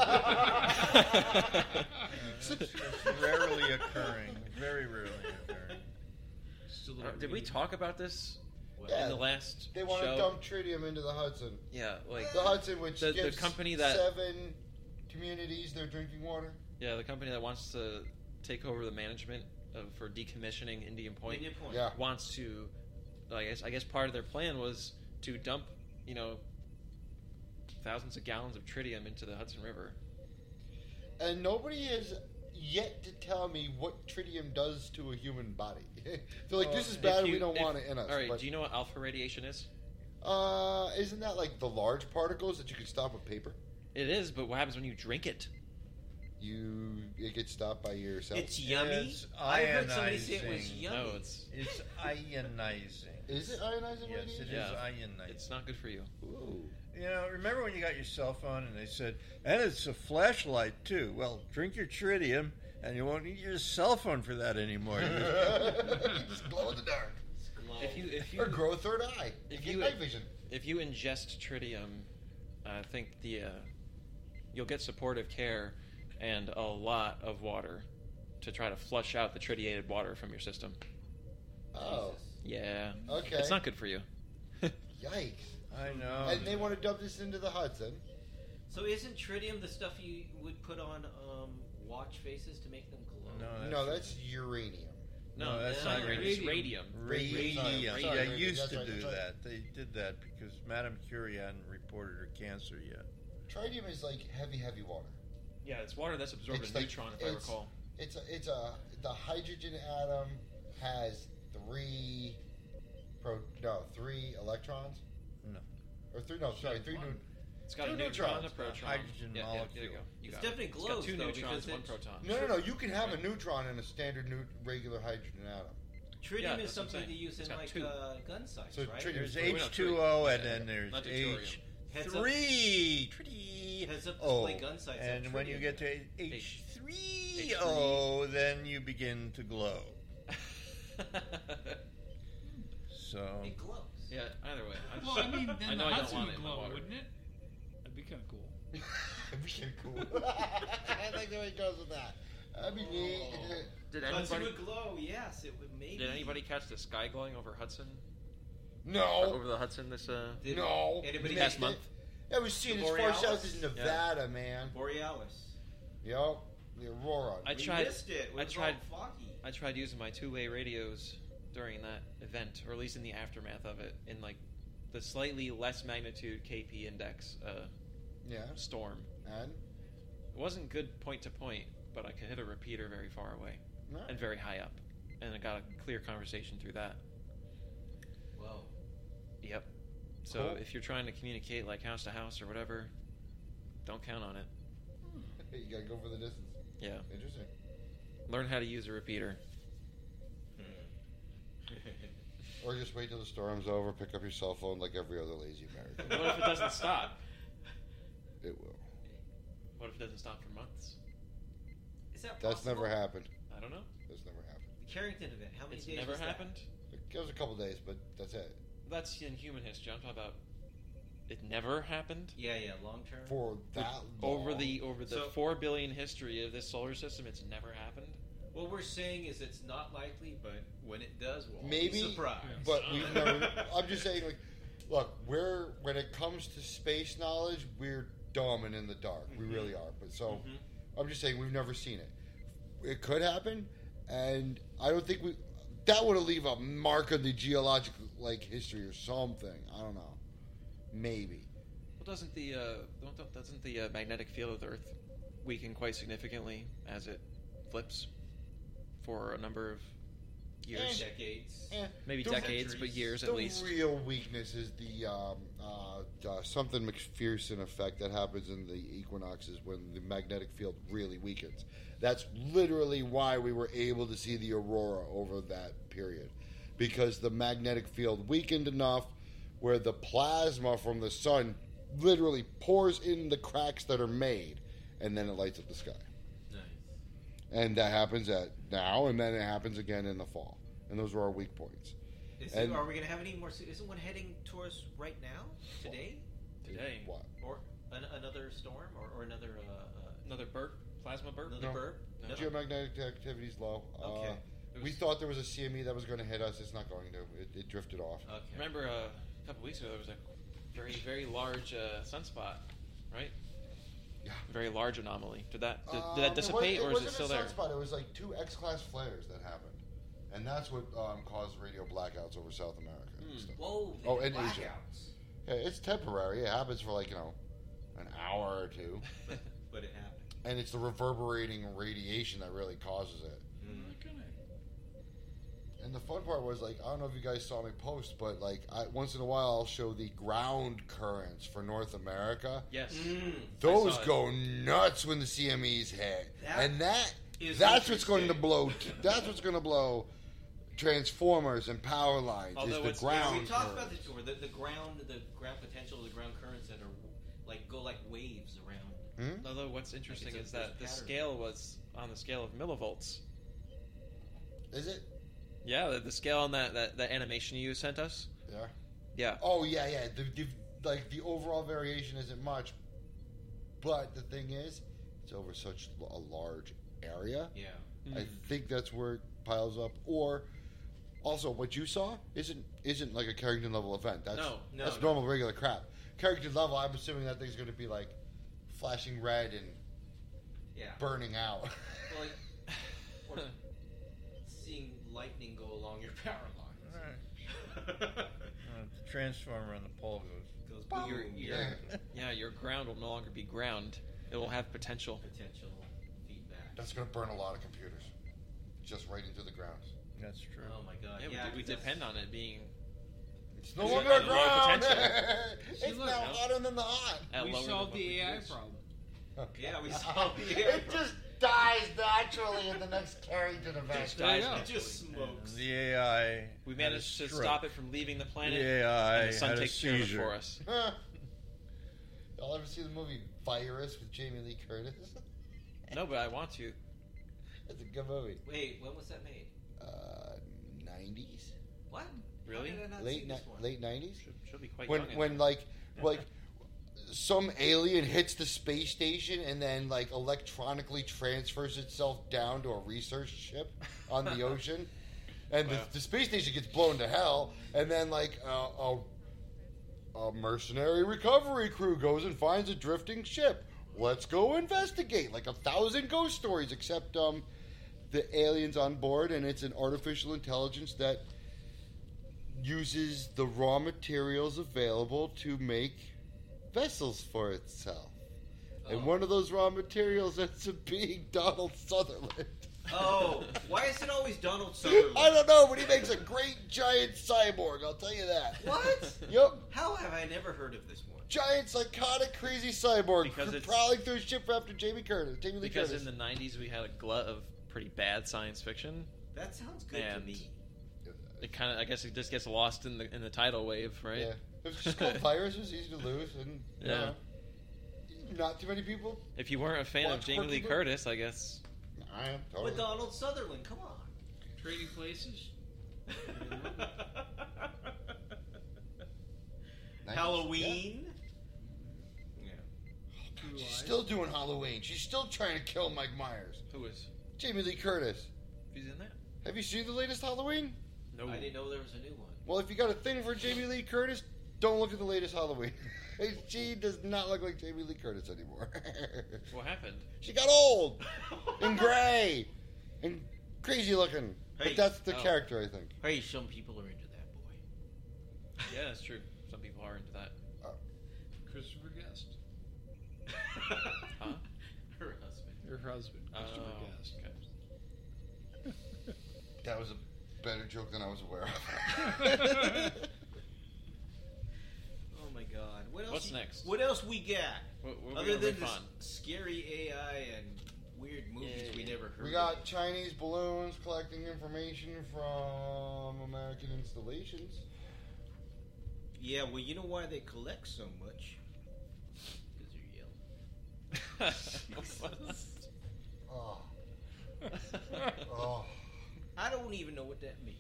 Speaker 5: It's rarely occurring. Very rarely occurring.
Speaker 8: Did we talk about this
Speaker 7: Yeah,
Speaker 8: in the last
Speaker 7: They want
Speaker 8: show?
Speaker 7: to dump tritium into the Hudson.
Speaker 8: Yeah, like
Speaker 7: The Hudson, which
Speaker 8: the
Speaker 7: gives
Speaker 8: company that
Speaker 7: 7 communities their drinking water.
Speaker 8: yeah, the company that wants to take over the management for decommissioning Indian Point,
Speaker 9: Indian Point.
Speaker 7: Yeah.
Speaker 8: wants to. I guess part of their plan was to dump thousands of gallons of tritium into the Hudson River.
Speaker 7: And nobody has yet to tell me what tritium does to a human body. They're like, this is bad, we don't want it in us.
Speaker 8: All right,
Speaker 7: But,
Speaker 8: do you know what alpha radiation is?
Speaker 7: isn't that like the large particles that you can stop with paper?
Speaker 8: It is, but what happens when you drink it?
Speaker 7: It gets stopped by yourself.
Speaker 9: It's yummy.
Speaker 5: It's
Speaker 9: I heard somebody say it was
Speaker 5: ionizing.
Speaker 9: yummy.
Speaker 8: No, it's
Speaker 5: ionizing.
Speaker 7: Is it ionizing
Speaker 5: Yes,
Speaker 7: radiation?
Speaker 5: it is
Speaker 8: Yeah.
Speaker 5: ionizing.
Speaker 8: It's not good for you.
Speaker 7: Ooh.
Speaker 5: Remember when you got your cell phone and they said, and it's a flashlight too. Well, drink your tritium and you won't need your cell phone for that anymore.
Speaker 7: Just glow in the dark.
Speaker 8: If you
Speaker 7: Or grow a third eye.
Speaker 8: if
Speaker 7: Get
Speaker 8: you
Speaker 7: night vision.
Speaker 8: if you ingest tritium, I think you'll get supportive care and a lot of water to try to flush out the tritiated water from your system.
Speaker 7: Oh.
Speaker 8: Yeah.
Speaker 7: Okay.
Speaker 8: It's not good for you.
Speaker 7: Yikes.
Speaker 5: I know.
Speaker 7: And they want to dump this into the Hudson.
Speaker 9: So isn't tritium the stuff you would put on watch faces to make them glow?
Speaker 7: No, that's uranium.
Speaker 8: No,
Speaker 5: that's
Speaker 8: not
Speaker 5: not
Speaker 8: uranium. It's radium.
Speaker 5: Radium.
Speaker 7: Sorry,
Speaker 5: They
Speaker 7: radium.
Speaker 5: used
Speaker 7: That's
Speaker 5: to
Speaker 7: right,
Speaker 5: do
Speaker 7: that's right.
Speaker 5: that. They did that because Madame Curie hadn't reported her cancer yet.
Speaker 7: Tritium is like heavy absorbed.
Speaker 8: Yeah, it's water that's absorbed
Speaker 7: It's
Speaker 8: a
Speaker 7: like-
Speaker 8: neutron, if I
Speaker 7: it's-
Speaker 8: recall.
Speaker 7: The hydrogen atom has 3 electrons.
Speaker 5: No.
Speaker 7: Or 3 neutron.
Speaker 8: It's got a
Speaker 7: 2
Speaker 8: neutron, a
Speaker 7: neutrons.
Speaker 8: proton.
Speaker 5: Hydrogen
Speaker 8: there you
Speaker 5: molecule.
Speaker 8: go. You
Speaker 9: It's
Speaker 8: got
Speaker 9: definitely
Speaker 8: it.
Speaker 9: glows,
Speaker 8: It's got 2
Speaker 9: though,
Speaker 8: neutrons,
Speaker 9: because
Speaker 8: 1
Speaker 9: it's-
Speaker 8: proton.
Speaker 7: No. You can have a neutron in a standard regular hydrogen atom.
Speaker 9: Tritium
Speaker 8: Yeah,
Speaker 9: is
Speaker 8: that's what I'm
Speaker 9: something
Speaker 8: saying.
Speaker 9: they use
Speaker 8: It's
Speaker 9: in
Speaker 8: got
Speaker 9: like
Speaker 8: 2.
Speaker 9: gun sights,
Speaker 7: So
Speaker 9: right?
Speaker 7: tritium-
Speaker 5: There's
Speaker 7: Wait, no,
Speaker 5: H2O and
Speaker 8: Yeah,
Speaker 5: then there's
Speaker 8: not deuterium.
Speaker 9: Heads up.
Speaker 5: H3.
Speaker 9: Heads up
Speaker 5: O.
Speaker 9: display gun sights have
Speaker 5: And when you
Speaker 9: tritium.
Speaker 5: get to H3O, then you begin to glow. So
Speaker 9: It glows.
Speaker 8: Yeah, either way.
Speaker 10: Well, I mean, then
Speaker 8: I know
Speaker 10: the
Speaker 8: I don't
Speaker 10: Hudson
Speaker 8: want
Speaker 10: would
Speaker 8: it in my
Speaker 10: glow,
Speaker 8: water.
Speaker 10: wouldn't it? That'd be kind of cool.
Speaker 7: That'd be kinda cool. I like the way it goes with that. That'd be neat.
Speaker 8: Did
Speaker 9: Hudson
Speaker 8: anybody
Speaker 9: would glow, yes, it would maybe.
Speaker 8: did anybody catch the sky glowing over Hudson?
Speaker 7: No.
Speaker 8: Over the Hudson this
Speaker 9: Did
Speaker 7: No.
Speaker 9: Anybody
Speaker 8: past
Speaker 9: see
Speaker 8: month?
Speaker 7: That was seen
Speaker 9: The
Speaker 7: as far
Speaker 9: Borealis?
Speaker 7: south as Nevada, man.
Speaker 9: Borealis.
Speaker 7: Yep. The aurora.
Speaker 8: I
Speaker 9: We
Speaker 8: tried.
Speaker 9: missed it.
Speaker 8: I
Speaker 9: was
Speaker 8: tried.
Speaker 9: all foggy.
Speaker 8: I tried using my 2-way radios during that event, or at least in the aftermath of it, in like the slightly less magnitude KP index
Speaker 7: Yeah.
Speaker 8: storm.
Speaker 7: And?
Speaker 8: It wasn't good point to point, but I could hit a repeater very far away
Speaker 7: Nice.
Speaker 8: and very high up, and I got a clear conversation through that.
Speaker 9: Whoa.
Speaker 8: Yep. So
Speaker 7: Cool.
Speaker 8: if you're trying to communicate like house to house or whatever, don't count on it.
Speaker 7: You gotta go for the distance.
Speaker 8: Yeah.
Speaker 7: Interesting.
Speaker 8: Learn how to use a repeater.
Speaker 7: Or just wait till the storm's over, pick up your cell phone like every other lazy American.
Speaker 8: What if it doesn't stop?
Speaker 7: It will.
Speaker 8: What if it doesn't stop for months?
Speaker 9: Is that
Speaker 7: That's
Speaker 9: possible?
Speaker 7: never happened.
Speaker 8: I don't know.
Speaker 7: That's never happened.
Speaker 9: The Carrington event. How many
Speaker 8: It's
Speaker 9: days
Speaker 8: never
Speaker 9: was that?
Speaker 8: happened.
Speaker 7: It was a couple days, but that's it.
Speaker 8: That's in human history. I'm talking about it never happened.
Speaker 9: Yeah, long term.
Speaker 7: For that
Speaker 8: over
Speaker 7: long?
Speaker 8: the
Speaker 9: So-
Speaker 8: 4 billion history of this solar system, it's never happened.
Speaker 9: What we're saying is it's not likely, but when it does, we'll all
Speaker 7: Maybe,
Speaker 9: be surprised.
Speaker 7: but we've never. I'm just saying, like, look, when it comes to space knowledge, we're dumb and in the dark. We really are. But so, I'm just saying we've never seen it. It could happen, and I don't think that would leave a mark on the geological history or something. I don't know. Maybe.
Speaker 8: Well, doesn't the magnetic field of the Earth weaken quite significantly as it flips for a number of years?
Speaker 9: Decades.
Speaker 8: Maybe
Speaker 7: The-
Speaker 8: decades, but years at least.
Speaker 7: The real weakness is the something McPherson effect that happens in the equinoxes when the magnetic field really weakens. That's literally why we were able to see the aurora over that period, because the magnetic field weakened enough where the plasma from the sun literally pours in the cracks that are made, and then it lights up the sky.
Speaker 9: Nice.
Speaker 7: And that happens now, and then it happens again in the fall. And those are our weak points.
Speaker 9: Are we going to have any more? Isn't one heading towards right now? Today?
Speaker 7: What?
Speaker 9: Or another storm? Or another...
Speaker 8: Another burp? Plasma burp?
Speaker 9: Another burp?
Speaker 8: No.
Speaker 7: Geomagnetic activity is low.
Speaker 9: Okay.
Speaker 7: We thought there was a CME that was going to hit us. It's not going to. It drifted off.
Speaker 9: Okay.
Speaker 8: Remember a couple weeks ago there was a very, very large sunspot, right?
Speaker 7: Yeah.
Speaker 8: Very large anomaly. Did that dissipate, or is it still there?
Speaker 7: It wasn't a sunspot. It was like 2 X-class flares that happened. And that's what caused radio blackouts over South America. And stuff.
Speaker 9: Whoa,
Speaker 7: and
Speaker 9: blackouts.
Speaker 7: Asia. Yeah, it's temporary. It happens for an hour or two.
Speaker 9: But it happened.
Speaker 7: And it's the reverberating radiation that really causes it. And the fun part was, I don't know if you guys saw me post, but, once in a while I'll show the ground currents for North America.
Speaker 8: Yes.
Speaker 7: Those go nuts when the CMEs hit. That's what's going to blow. That's what's going to blow transformers and power lines.
Speaker 8: Although
Speaker 7: is the ground
Speaker 9: we talked
Speaker 7: currents.
Speaker 9: about this before. The ground potential, the ground currents that are go like waves around.
Speaker 8: Although what's interesting is
Speaker 9: there's
Speaker 8: that the
Speaker 9: patterns.
Speaker 8: scale was on the scale of millivolts.
Speaker 7: Is it?
Speaker 8: Yeah, the scale on that animation you sent us.
Speaker 7: Yeah.
Speaker 8: Yeah.
Speaker 7: Oh yeah. The overall variation isn't much, but the thing is, it's over such a large area.
Speaker 9: Yeah.
Speaker 7: I think that's where it piles up. Or also, what you saw isn't like a Carrington level event. That's normal regular crap. Carrington level, I'm assuming that thing's going to be flashing red and burning out.
Speaker 9: Or seeing lightning go along your power lines.
Speaker 5: Right. The transformer on the pole goes
Speaker 9: boom.
Speaker 8: Your ground will no longer be ground. It will have potential
Speaker 9: feedback.
Speaker 7: That's going to burn a lot of computers, just right into the ground.
Speaker 5: That's true.
Speaker 9: Oh my god.
Speaker 8: Yeah, we depend on it being.
Speaker 7: It's no longer a ground.
Speaker 10: See,
Speaker 7: It's
Speaker 10: look,
Speaker 7: now hotter than the hot.
Speaker 10: We solved the AI problem.
Speaker 9: Yeah, we solved the AI
Speaker 7: It just dies naturally in the next Carrington event.
Speaker 9: It just smokes.
Speaker 5: The AI.
Speaker 8: We managed to stop it from leaving the planet.
Speaker 5: The AI
Speaker 8: and the sun
Speaker 5: had a
Speaker 8: takes care of it
Speaker 5: seizure.
Speaker 8: for us.
Speaker 7: Y'all ever see the movie Virus with Jamie Lee Curtis?
Speaker 8: No, but I want to.
Speaker 7: It's a good movie.
Speaker 9: Wait, when was that made?
Speaker 7: 90s.
Speaker 9: What?
Speaker 8: Really?
Speaker 9: How did I not see this one?
Speaker 7: Late 90s.
Speaker 8: Should be quite
Speaker 7: When
Speaker 8: young.
Speaker 7: when some alien hits the space station and then electronically transfers itself down to a research ship on the ocean, and the space station gets blown to hell, and then a mercenary recovery crew goes and finds a drifting ship. Let's go investigate. 1,000 ghost stories, except the aliens on board, and it's an artificial intelligence that uses the raw materials available to make vessels for itself. And one of those raw materials ends up being Donald Sutherland.
Speaker 9: Oh, why is it always Donald Sutherland?
Speaker 7: I don't know, but he makes a great giant cyborg, I'll tell you that.
Speaker 9: What?
Speaker 7: Yep.
Speaker 9: How have I never heard of this one?
Speaker 7: Giant, psychotic, crazy cyborg
Speaker 8: Because it's-
Speaker 7: prowling through a ship after Jamie Lee
Speaker 8: because
Speaker 7: Curtis.
Speaker 8: in the 90s we had a glut of pretty bad science fiction.
Speaker 9: That sounds good to
Speaker 8: And
Speaker 9: me.
Speaker 8: it kind of, I guess, it just gets lost in the tidal wave, right?
Speaker 7: Yeah. It was just called Virus. It was easy to lose. And,
Speaker 8: Yeah.
Speaker 7: not too many people.
Speaker 8: If you weren't a fan of
Speaker 7: Watch
Speaker 8: Jamie Lee
Speaker 7: Quirky
Speaker 8: Curtis, I guess.
Speaker 7: I am.
Speaker 9: But Donald Sutherland, come on.
Speaker 10: Trading places.
Speaker 9: Halloween. Yeah.
Speaker 7: She's still doing Halloween. She's still trying to kill Mike Myers.
Speaker 8: Who is?
Speaker 7: Jamie Lee Curtis.
Speaker 8: Who's in that?
Speaker 7: Have you seen the latest Halloween?
Speaker 8: No.
Speaker 9: I didn't know there was a new one.
Speaker 7: Well, if you got a thing for Jamie Lee Curtis, don't look at the latest Halloween. She does not look like Jamie Lee Curtis anymore.
Speaker 8: What happened?
Speaker 7: She got old and gray and crazy looking.
Speaker 9: Hey.
Speaker 7: But that's the character, I think.
Speaker 9: Hey, some people are into that boy.
Speaker 8: Yeah, that's true. Some people are into that.
Speaker 10: Christopher Guest.
Speaker 8: Huh?
Speaker 9: Her husband.
Speaker 10: Her husband, Christopher Guest.
Speaker 8: Okay.
Speaker 7: That was a better joke than I was aware of.
Speaker 9: Oh my God!
Speaker 8: What's next?
Speaker 9: What else we got?
Speaker 8: What
Speaker 9: Other than this
Speaker 8: fun?
Speaker 9: scary AI and weird movies we never heard.
Speaker 7: We got Chinese balloons collecting information from American installations.
Speaker 9: Yeah, well, you know why they collect so much? Because they're yellow.
Speaker 7: Oh. Oh.
Speaker 9: I don't even know what that means.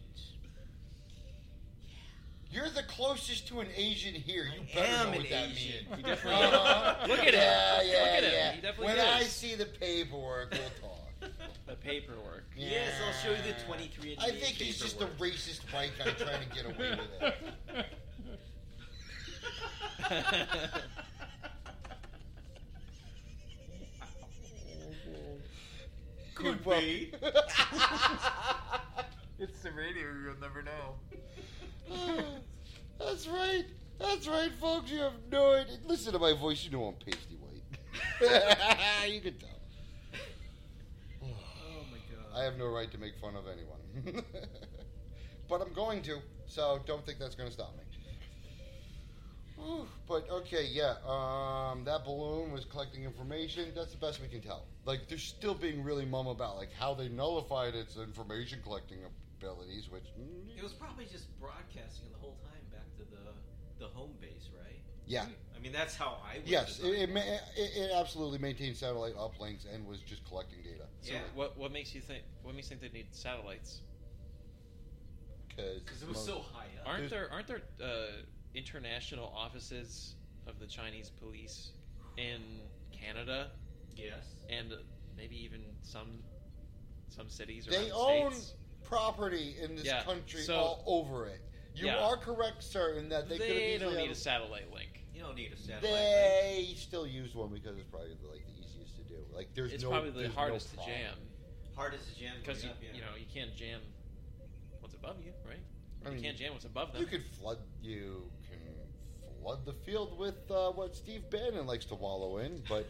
Speaker 7: You're the closest to an Asian here. You
Speaker 9: I
Speaker 7: better
Speaker 9: am
Speaker 7: know
Speaker 9: an
Speaker 7: what that
Speaker 9: Asian.
Speaker 7: means.
Speaker 8: He definitely Look at him.
Speaker 7: Yeah,
Speaker 8: Look at him.
Speaker 7: yeah.
Speaker 8: He definitely
Speaker 7: When
Speaker 8: is.
Speaker 7: I see the paperwork, we'll talk.
Speaker 8: The paperwork.
Speaker 9: Yes, I'll show you the 23andMe
Speaker 7: I think he's just a racist white guy trying to get away with it.
Speaker 9: Could be.
Speaker 10: It's the radio. You'll never know.
Speaker 7: That's right. That's right, folks. You have no idea. Listen to my voice. You know I'm pasty white. You can tell.
Speaker 9: Oh my God.
Speaker 7: I have no right to make fun of anyone. But I'm going to, so don't think that's going to stop me. Whew. But, okay, yeah. That balloon was collecting information. That's the best we can tell. Like, they're still being really mum about, like, how they nullified its information collecting abilities, which...
Speaker 9: It was probably just broadcasting the whole time back to the home base, right?
Speaker 7: Yeah.
Speaker 9: I mean, that's how I would
Speaker 7: Yes,
Speaker 9: design
Speaker 7: it absolutely maintained satellite uplinks and was just collecting data.
Speaker 8: So what makes you think? What makes you think they need satellites?
Speaker 7: Because
Speaker 9: it was so high up.
Speaker 8: Aren't there international offices of the Chinese police in Canada?
Speaker 9: Yes.
Speaker 8: And maybe even some cities around
Speaker 7: They
Speaker 8: the
Speaker 7: own
Speaker 8: States.
Speaker 7: property in this country
Speaker 8: so-
Speaker 7: all over it. You are correct, sir, in that they could have
Speaker 8: They
Speaker 7: easily
Speaker 8: don't need
Speaker 7: had-
Speaker 8: a satellite link.
Speaker 9: You don't need a satellite.
Speaker 7: They still used one because it's probably like the easiest to do. Like there's
Speaker 8: It's
Speaker 7: no,
Speaker 8: probably the
Speaker 7: there's
Speaker 8: hardest
Speaker 7: no
Speaker 8: to jam.
Speaker 9: Hardest to jam
Speaker 8: because
Speaker 9: going up, yeah.
Speaker 8: you know you can't jam what's above you, right?
Speaker 7: I
Speaker 8: You
Speaker 7: mean,
Speaker 8: can't jam what's above them.
Speaker 7: You can flood the field with what Steve Bannon likes to wallow in, but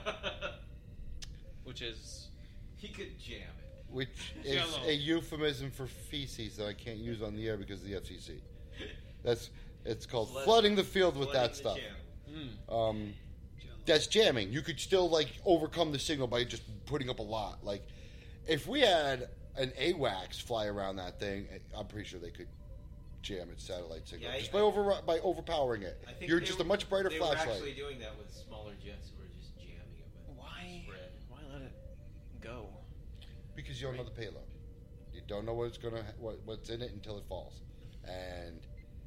Speaker 8: which is
Speaker 9: he could jam it.
Speaker 7: which is a euphemism for feces that I can't use on the air because of the FCC. It's called flooding the field with that stuff. That's jamming. You could still like overcome the signal by just putting up a lot. Like if we had an AWACS fly around that thing, I'm pretty sure they could jam its satellite signal just by overpowering it.
Speaker 9: I think
Speaker 7: You're just a much brighter
Speaker 9: they
Speaker 7: flashlight.
Speaker 9: were actually doing that with smaller jets who were just jamming it.
Speaker 8: Why let it go?
Speaker 7: Because you don't know the payload. You don't know what's in it until it falls, and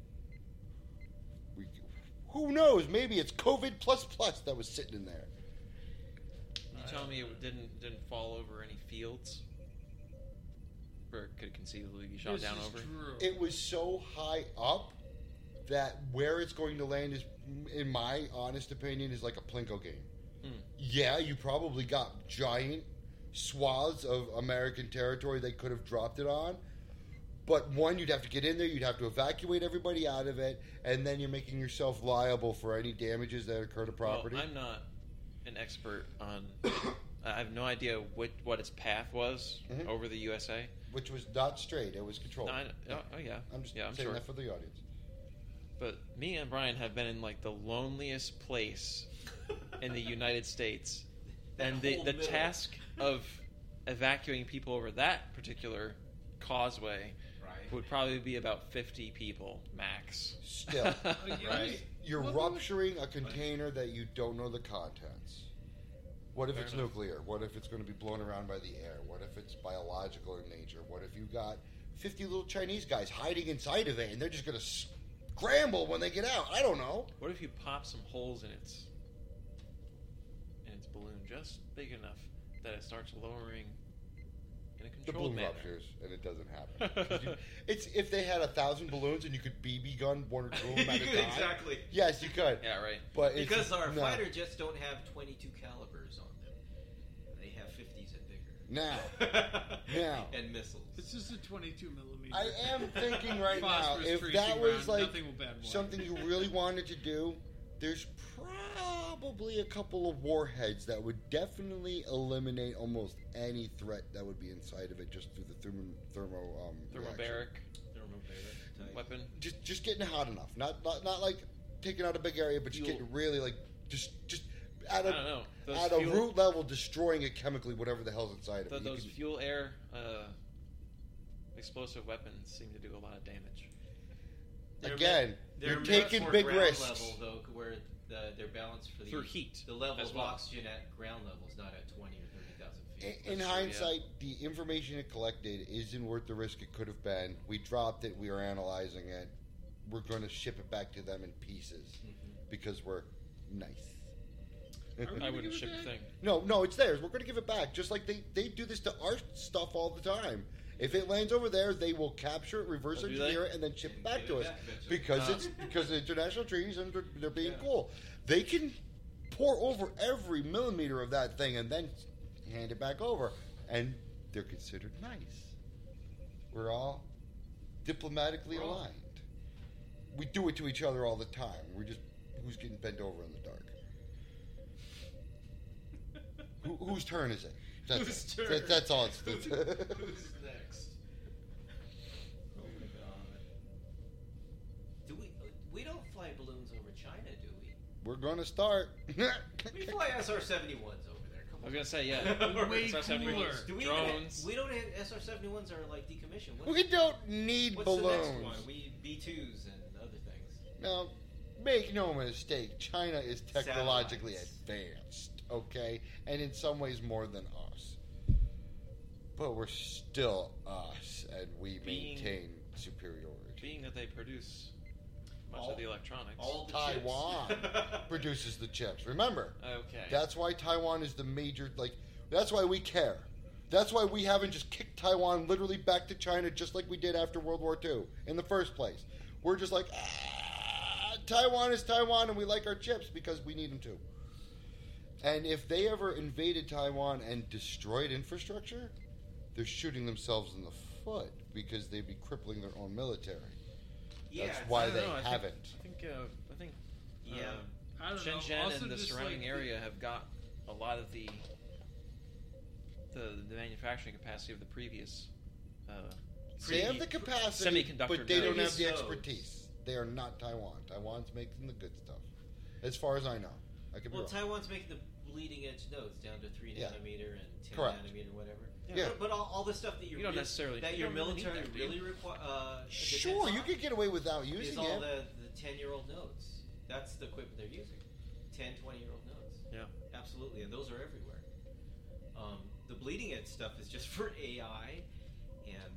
Speaker 7: who knows? Maybe it's COVID ++ that was sitting in there.
Speaker 8: You telling me it didn't fall over any fields? Or it could conceivably be shot down over?
Speaker 7: It was so high up that where it's going to land is, in my honest opinion, is like a Plinko game. Yeah, you probably got giant swaths of American territory they could have dropped it on. But one, you'd have to get in there, you'd have to evacuate everybody out of it, and then you're making yourself liable for any damages that occur to property.
Speaker 8: Well, I'm not an expert on... I have no idea what its path was over the USA.
Speaker 7: Which was not straight, it was controlled.
Speaker 8: No, yeah.
Speaker 7: I'm just
Speaker 8: I'm
Speaker 7: saying
Speaker 8: sure.
Speaker 7: that for the audience.
Speaker 8: But me and Brian have been in like the loneliest place in the United States. And the task of evacuating people over that particular causeway would probably be about 50 people max.
Speaker 7: Still, you're rupturing a container that you don't know the contents. What if it's nuclear? What if it's going to be blown around by the air? What if it's biological in nature? What if you got 50 little Chinese guys hiding inside of it and they're just going to scramble when they get out. I don't know.
Speaker 8: What if you pop some holes in its balloon just big enough that it starts lowering in a
Speaker 7: The
Speaker 8: controlled
Speaker 7: balloon
Speaker 8: manner?
Speaker 7: ruptures, and it doesn't happen. It's if they had 1,000 balloons and you could BB gun one or two of them at a time.
Speaker 9: Exactly.
Speaker 7: Yes, you could.
Speaker 8: Yeah, right.
Speaker 7: But it's,
Speaker 9: Because our
Speaker 7: no.
Speaker 9: fighter jets don't have 22 calibers on them. They have 50s and bigger.
Speaker 7: Now.
Speaker 9: And missiles.
Speaker 10: It's just a 22 millimeter.
Speaker 7: I am thinking right now,
Speaker 10: Phosphorus
Speaker 7: if
Speaker 10: tracing
Speaker 7: that was
Speaker 10: round,
Speaker 7: like
Speaker 10: nothing will bad water.
Speaker 7: something you really wanted to do, there's probably a couple of warheads that would definitely eliminate almost any threat that would be inside of it just through the
Speaker 8: Thermobaric
Speaker 9: type.
Speaker 8: weapon.
Speaker 7: Just getting hot enough, not like taking out a big area, but just
Speaker 8: Fuel.
Speaker 7: getting really like just at
Speaker 8: I don't know. Those
Speaker 7: at a
Speaker 8: fuel-
Speaker 7: root level, destroying it chemically, whatever the hell's inside of it. You
Speaker 8: Those
Speaker 7: can-
Speaker 8: fuel air explosive weapons seem to do a lot of damage.
Speaker 7: Again,
Speaker 9: They're
Speaker 7: you're
Speaker 9: meant
Speaker 7: taking
Speaker 9: for
Speaker 7: big
Speaker 9: ground
Speaker 7: risks.
Speaker 9: level, though, where they're balanced for
Speaker 8: Through heat
Speaker 9: the level
Speaker 8: as
Speaker 9: of
Speaker 8: well.
Speaker 9: oxygen at ground level is not at 20 or 30,000 feet.
Speaker 7: In
Speaker 8: That's true,
Speaker 7: hindsight, the information it collected isn't worth the risk it could have been. We dropped it. We are analyzing it. We're going to ship it back to them in pieces because we're nice.
Speaker 8: I wouldn't ship a thing.
Speaker 7: No, it's theirs. We're going to give it back. Just like they do this to our stuff all the time. If it lands over there, they will capture it, reverse
Speaker 8: Oh, do
Speaker 7: engineer
Speaker 8: they?
Speaker 7: it, and then ship it back
Speaker 9: give
Speaker 7: to
Speaker 9: it
Speaker 7: us
Speaker 9: back
Speaker 7: because
Speaker 9: eventually.
Speaker 7: it's because of international treaties and they're being cool. They can pour over every millimeter of that thing and then hand it back over, and they're considered nice. We're all diplomatically aligned. We do it to each other all the time. We're just who's getting bent over in the dark. Whose turn is it? That's
Speaker 9: Whose
Speaker 7: it.
Speaker 9: turn?
Speaker 7: That's all.
Speaker 9: Who's next? Oh my god. Do we don't fly balloons over China, do we?
Speaker 7: We're going to start.
Speaker 9: We fly SR-71s over there. Come
Speaker 8: I
Speaker 9: on.
Speaker 8: was gonna say, yeah.
Speaker 10: Way
Speaker 8: SR-71s,
Speaker 10: cooler.
Speaker 9: Do we
Speaker 8: drones.
Speaker 9: we don't have SR-71s are like decommissioned.
Speaker 7: We don't need
Speaker 9: What's
Speaker 7: balloons.
Speaker 9: the next one? We B-2s and other things.
Speaker 7: Now, make no mistake, China is technologically
Speaker 9: Satellites.
Speaker 7: advanced, okay? And in some ways more than us. But we're still us, and we maintain superiority.
Speaker 8: Being that they produce much of the electronics.
Speaker 9: All the
Speaker 7: Taiwan
Speaker 9: chips.
Speaker 7: produces the chips. Remember,
Speaker 8: Okay.
Speaker 7: that's why Taiwan is the major, that's why we care. That's why we haven't just kicked Taiwan literally back to China just like we did after World War II in the first place. We're just like, Taiwan is Taiwan and we like our chips because we need them to. And if they ever invaded Taiwan and destroyed infrastructure, they're shooting themselves in the foot because they'd be crippling their own military.
Speaker 9: Yeah,
Speaker 7: That's why
Speaker 8: I don't
Speaker 7: they
Speaker 8: know,
Speaker 7: haven't.
Speaker 8: I think
Speaker 9: Yeah.
Speaker 10: I don't know.
Speaker 8: Shenzhen
Speaker 10: Also
Speaker 8: and the
Speaker 10: just
Speaker 8: surrounding
Speaker 10: like
Speaker 8: area have got a lot of the manufacturing capacity of the previous
Speaker 7: They have the capacity,
Speaker 8: semiconductor
Speaker 7: but they don't have the
Speaker 9: nodes.
Speaker 7: expertise. They are not Taiwan. Taiwan's making the good stuff, as far as I know. I could be
Speaker 9: Well,
Speaker 7: wrong.
Speaker 9: Taiwan's making the bleeding edge nodes down to 3
Speaker 7: Yeah.
Speaker 9: nanometer and 10
Speaker 7: Correct.
Speaker 9: nanometer, whatever.
Speaker 7: Yeah.
Speaker 9: But all the stuff that
Speaker 8: You don't necessarily-
Speaker 9: that
Speaker 8: you
Speaker 9: your
Speaker 8: don't really need
Speaker 9: military
Speaker 8: that, do you?
Speaker 9: really require.
Speaker 7: Sure, you could get away without
Speaker 9: is
Speaker 7: using
Speaker 9: all
Speaker 7: it.
Speaker 9: the 10-year-old nodes. That's the equipment they're using. 10, 20-year-old nodes.
Speaker 8: Yeah.
Speaker 9: Absolutely, and those are everywhere. The bleeding edge stuff is just for AI and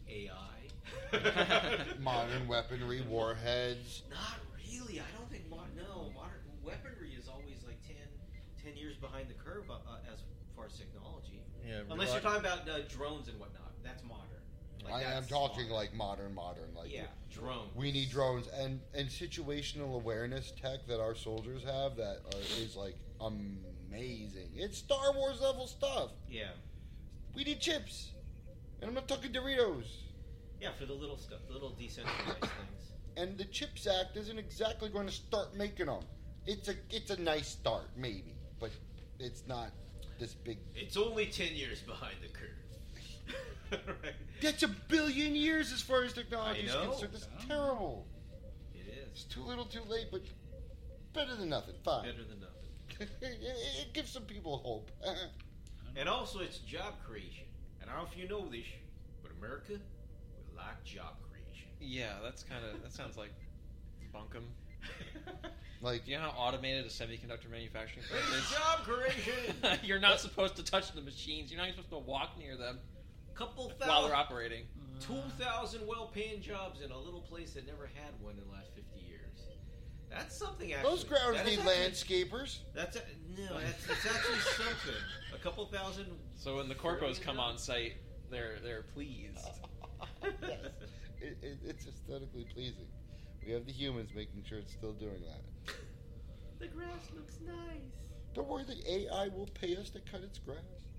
Speaker 9: AI.
Speaker 7: Modern weaponry, warheads.
Speaker 9: Not really. I don't think modern weaponry is always like 10 years behind the curve as far as technology.
Speaker 5: Yeah,
Speaker 9: Unless you're talking about drones and whatnot. That's modern. Like,
Speaker 7: I am
Speaker 9: that's
Speaker 7: talking
Speaker 9: modern.
Speaker 7: like modern. Like
Speaker 9: Yeah, drones.
Speaker 7: We need drones and situational awareness tech that our soldiers have that is like amazing. It's Star Wars level stuff.
Speaker 9: Yeah.
Speaker 7: We need chips, and I'm not talking Doritos.
Speaker 9: Yeah, for the little stuff, the little decentralized things.
Speaker 7: And the CHIPS Act isn't exactly going to start making them. It's a nice start, maybe, but it's not this big.
Speaker 9: It's only 10 years behind the curve. Right.
Speaker 7: That's 1 billion years as far as technology is
Speaker 9: I know.
Speaker 7: concerned. That's terrible.
Speaker 9: It
Speaker 7: It's
Speaker 9: is.
Speaker 7: too little, too late, but better than nothing. Fine.
Speaker 9: Better than nothing.
Speaker 7: it gives some people hope.
Speaker 9: And also, it's job creation. And I don't know if you know this, but America, we like job creation.
Speaker 8: Yeah, that sounds like bunkum.
Speaker 7: Like,
Speaker 8: Do you know how automated a semiconductor manufacturing plant is?
Speaker 9: Job creation!
Speaker 8: You're not supposed to touch the machines. You're not even supposed to walk near them
Speaker 9: Couple
Speaker 8: while they're operating.
Speaker 9: 2,000 well-paying jobs in a little place that never had one in the last 50 years. That's something. Actually,
Speaker 7: Those grounds
Speaker 9: that
Speaker 7: need
Speaker 9: is actually-
Speaker 7: landscapers.
Speaker 9: That's it's actually something. A couple thousand.
Speaker 8: So when the corpos come on site, they're pleased.
Speaker 7: Yes. It's aesthetically pleasing. We have the humans making sure it's still doing that.
Speaker 9: The grass looks nice.
Speaker 7: Don't worry, the AI will pay us to cut its grass.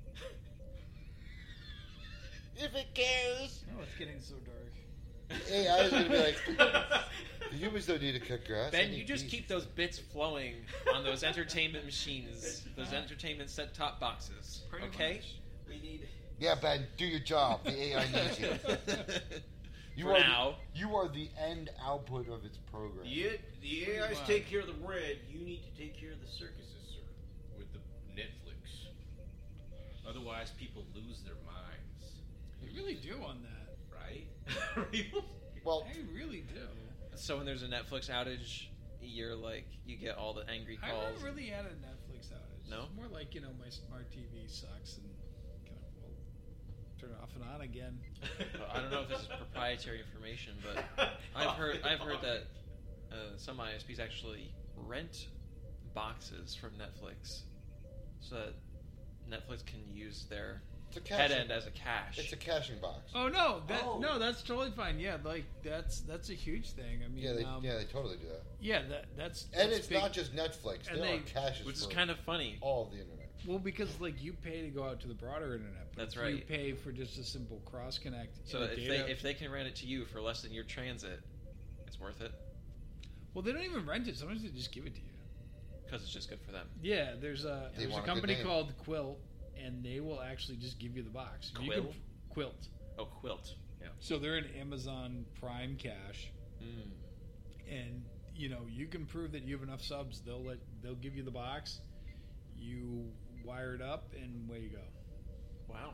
Speaker 7: If it cares.
Speaker 10: Oh, it's getting so dark.
Speaker 7: The AI is going to be like, the humans don't need to cut grass.
Speaker 8: Ben,
Speaker 7: They
Speaker 8: you
Speaker 7: need
Speaker 8: just
Speaker 7: bees."
Speaker 8: keep those bits flowing on those entertainment machines, those entertainment set-top boxes. Okay?
Speaker 9: We need.
Speaker 7: Yeah, Ben, do your job. The AI needs you.
Speaker 8: For now.
Speaker 7: You are the end output of its program.
Speaker 9: The AIs take care of the bread. You need to take care of the circuses, sir. With the Netflix. Otherwise, people lose their minds.
Speaker 10: You really do on that.
Speaker 9: Right?
Speaker 7: Well,
Speaker 10: I really do.
Speaker 8: So when there's a Netflix outage, you're like, you get all the angry
Speaker 10: I
Speaker 8: calls.
Speaker 10: never really had a Netflix outage.
Speaker 8: No?
Speaker 10: It's more like, my smart TV sucks and kind of, turn it off and on again.
Speaker 8: I don't know if this is proprietary information, but I've heard that some ISPs actually rent boxes from Netflix so that Netflix can use their head end as a cache.
Speaker 7: It's a caching box.
Speaker 10: Oh no, that's totally fine. Yeah, like that's a huge thing. I mean,
Speaker 7: Yeah, they totally do that.
Speaker 10: Yeah, that's
Speaker 7: And it's
Speaker 10: big.
Speaker 7: not just Netflix.
Speaker 10: And
Speaker 7: There are
Speaker 10: they-
Speaker 7: caches
Speaker 8: which is
Speaker 7: for
Speaker 8: kind of funny.
Speaker 7: all of the internet.
Speaker 10: Well, because you pay to go out to the broader internet. But
Speaker 8: That's
Speaker 10: if
Speaker 8: right.
Speaker 10: You pay for just a simple cross connect.
Speaker 8: So if they can rent it to you for less than your transit, it's worth it
Speaker 10: well, they don't even rent it. Sometimes they just give it to you.
Speaker 8: because it's just good for them.
Speaker 10: Yeah, there's a
Speaker 7: They want a good
Speaker 10: company
Speaker 7: name.
Speaker 10: called Quilt, and they will actually just give you the box. You can-
Speaker 8: Quill?
Speaker 10: Quilt.
Speaker 8: Oh, Quilt. Yeah.
Speaker 10: So they're an Amazon Prime cache, and you can prove that you have enough subs. They'll give you the box. You wire it up, and away you go.
Speaker 8: Wow.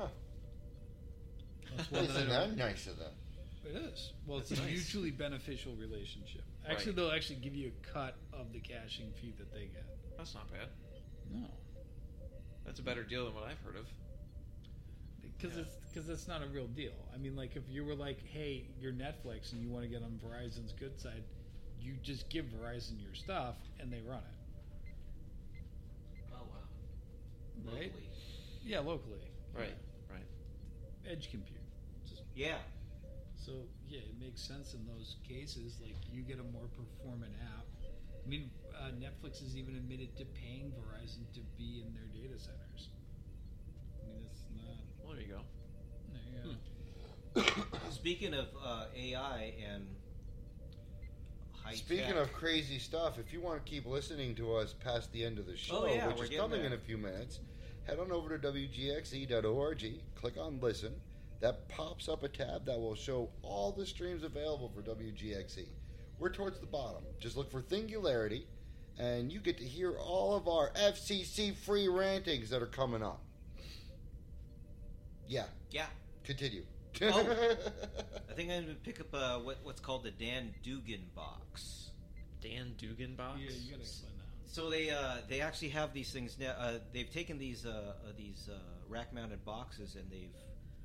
Speaker 10: That's one
Speaker 7: Isn't
Speaker 10: that I
Speaker 7: that nice of them?
Speaker 10: It is. Well, it's
Speaker 8: That's
Speaker 10: a
Speaker 8: nice.
Speaker 10: mutually beneficial relationship. Actually,
Speaker 8: Right.
Speaker 10: they'll actually give you a cut of the caching fee that they get.
Speaker 8: That's not bad.
Speaker 10: No,
Speaker 8: That's a better deal than what I've heard of.
Speaker 10: because it's not a real deal. I mean, like if you were like, hey, you're Netflix and you want to get on Verizon's good side, you just give Verizon your stuff and they run it.
Speaker 9: Oh wow.
Speaker 10: Right?
Speaker 9: Locally.
Speaker 10: Yeah, locally.
Speaker 8: Right.
Speaker 10: Edge compute.
Speaker 9: Yeah.
Speaker 10: So yeah, it makes sense in those cases. Like you get a more performant app. I mean, Netflix has even admitted to paying Verizon to be in their data centers. I mean, it's not.
Speaker 8: Well, there you go.
Speaker 10: There you go.
Speaker 9: Speaking of AI and high
Speaker 7: Speaking
Speaker 9: tech,
Speaker 7: of crazy stuff, if you want to keep listening to us past the end of the show,
Speaker 9: Oh, yeah,
Speaker 7: which
Speaker 9: we're
Speaker 7: is
Speaker 9: getting
Speaker 7: coming
Speaker 9: there.
Speaker 7: in a few minutes, head on over to WGXE.org, click on Listen. That pops up a tab that will show all the streams available for WGXE. We're towards the bottom. Just look for Thingularity, and you get to hear all of our FCC-free rantings that are coming up. Yeah,
Speaker 9: yeah.
Speaker 7: continue.
Speaker 9: Oh. I think I'm going to pick up what's called the Dan Dugan box.
Speaker 8: Dan Dugan box?
Speaker 10: Yeah, you gotta explain that.
Speaker 9: So they actually have these things now. They've taken these rack-mounted boxes and they've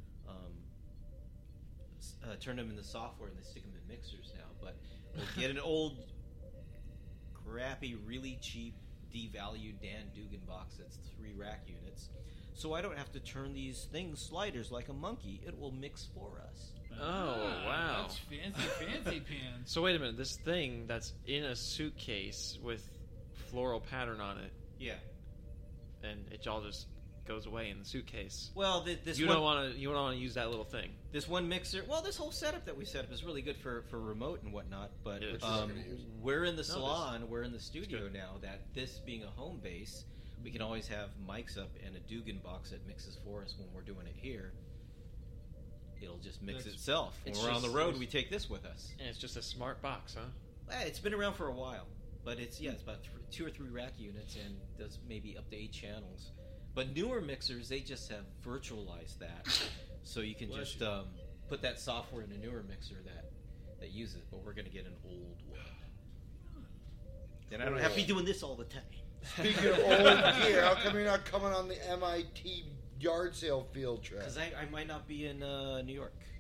Speaker 9: turned them into software and they stick them in mixers now. But we'll get an old, crappy, really cheap, devalued Dan Dugan box that's 3 rack units. So I don't have to turn these things sliders like a monkey. It will mix for us.
Speaker 8: Oh, wow.
Speaker 10: That's fancy pants.
Speaker 8: So wait a minute. This thing that's in a suitcase with floral pattern on it,
Speaker 9: Yeah.
Speaker 8: and it all just goes away in the suitcase.
Speaker 9: Well,
Speaker 8: You don't want to use that little thing.
Speaker 9: This one mixer, well, this whole setup that we set up is really good for remote and whatnot, but
Speaker 8: It is.
Speaker 9: we're in the
Speaker 8: No,
Speaker 9: salon, we're in the studio
Speaker 8: good.
Speaker 9: now, that this being a home base, we can always have mics up and a Dugan box that mixes for us when we're doing it here. It'll just mix
Speaker 10: That's-
Speaker 9: itself. When
Speaker 8: it's
Speaker 9: we're on the
Speaker 8: just-
Speaker 9: road, we take this with us.
Speaker 8: And it's just a smart box, huh?
Speaker 9: It's been around for a while, but it's about 2 or 3 rack units and does maybe up to 8 channels. But newer mixers, they just have virtualized that, so you can
Speaker 8: Bless
Speaker 9: just put that software in a newer mixer that uses it. But we're going to get an old one. Then I don't have to be doing this all the time.
Speaker 7: Speaking of old gear, how come you're not coming on the MIT yard sale field trip?
Speaker 9: Because I might not be in New York.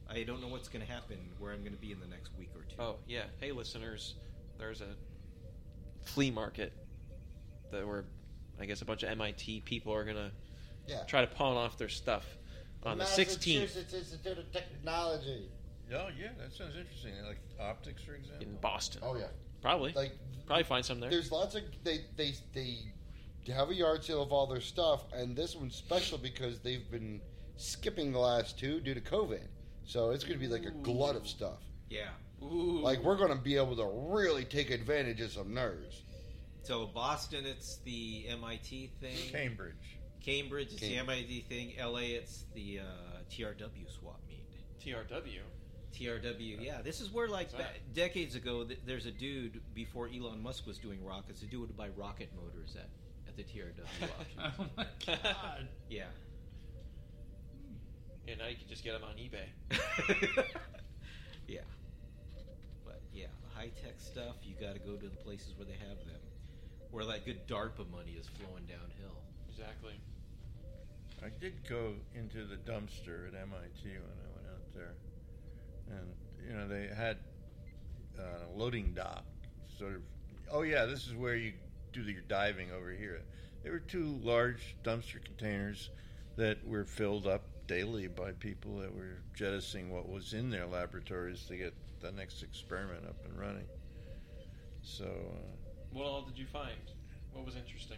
Speaker 9: I don't know what's going to happen, where I'm going to be in the next week or two.
Speaker 8: Oh, yeah. Hey, listeners, there's a flea market where I guess a bunch of MIT people are going to try to pawn off their stuff on the 16th.
Speaker 7: Massachusetts Institute of Technology.
Speaker 5: Oh, yeah, that sounds interesting. Like optics, for example?
Speaker 8: In Boston.
Speaker 7: Oh, yeah.
Speaker 8: Probably.
Speaker 7: Like,
Speaker 8: probably find some there.
Speaker 7: There's lots of... They have a yard sale of all their stuff, and this one's special because they've been skipping the last two due to COVID. So it's going to be like a glut of stuff.
Speaker 9: Yeah.
Speaker 8: Ooh.
Speaker 7: Like, we're going to be able to really take advantage of some nerds.
Speaker 9: So Boston, it's the MIT thing. Cambridge, it's the MIT thing. LA, it's the TRW swap meet. TRW, yeah. This is where, like, decades ago, there's a dude, before Elon Musk was doing rockets, a dude would buy rocket motors at the TRW auction.
Speaker 10: Oh my god.
Speaker 9: Yeah.
Speaker 8: Yeah, now you can just get them on eBay.
Speaker 9: Yeah. But, yeah, the high-tech stuff, you got to go to the places where they have them. Where that good DARPA money is flowing downhill.
Speaker 8: Exactly.
Speaker 5: I did go into the dumpster at MIT when I went out there. And, they had a loading dock. Sort of, oh, yeah, this is where you do your diving over here. There were two large dumpster containers that were filled up daily by people that were jettisoning what was in their laboratories to get the next experiment up and running. So...
Speaker 8: what all did you find? What was interesting?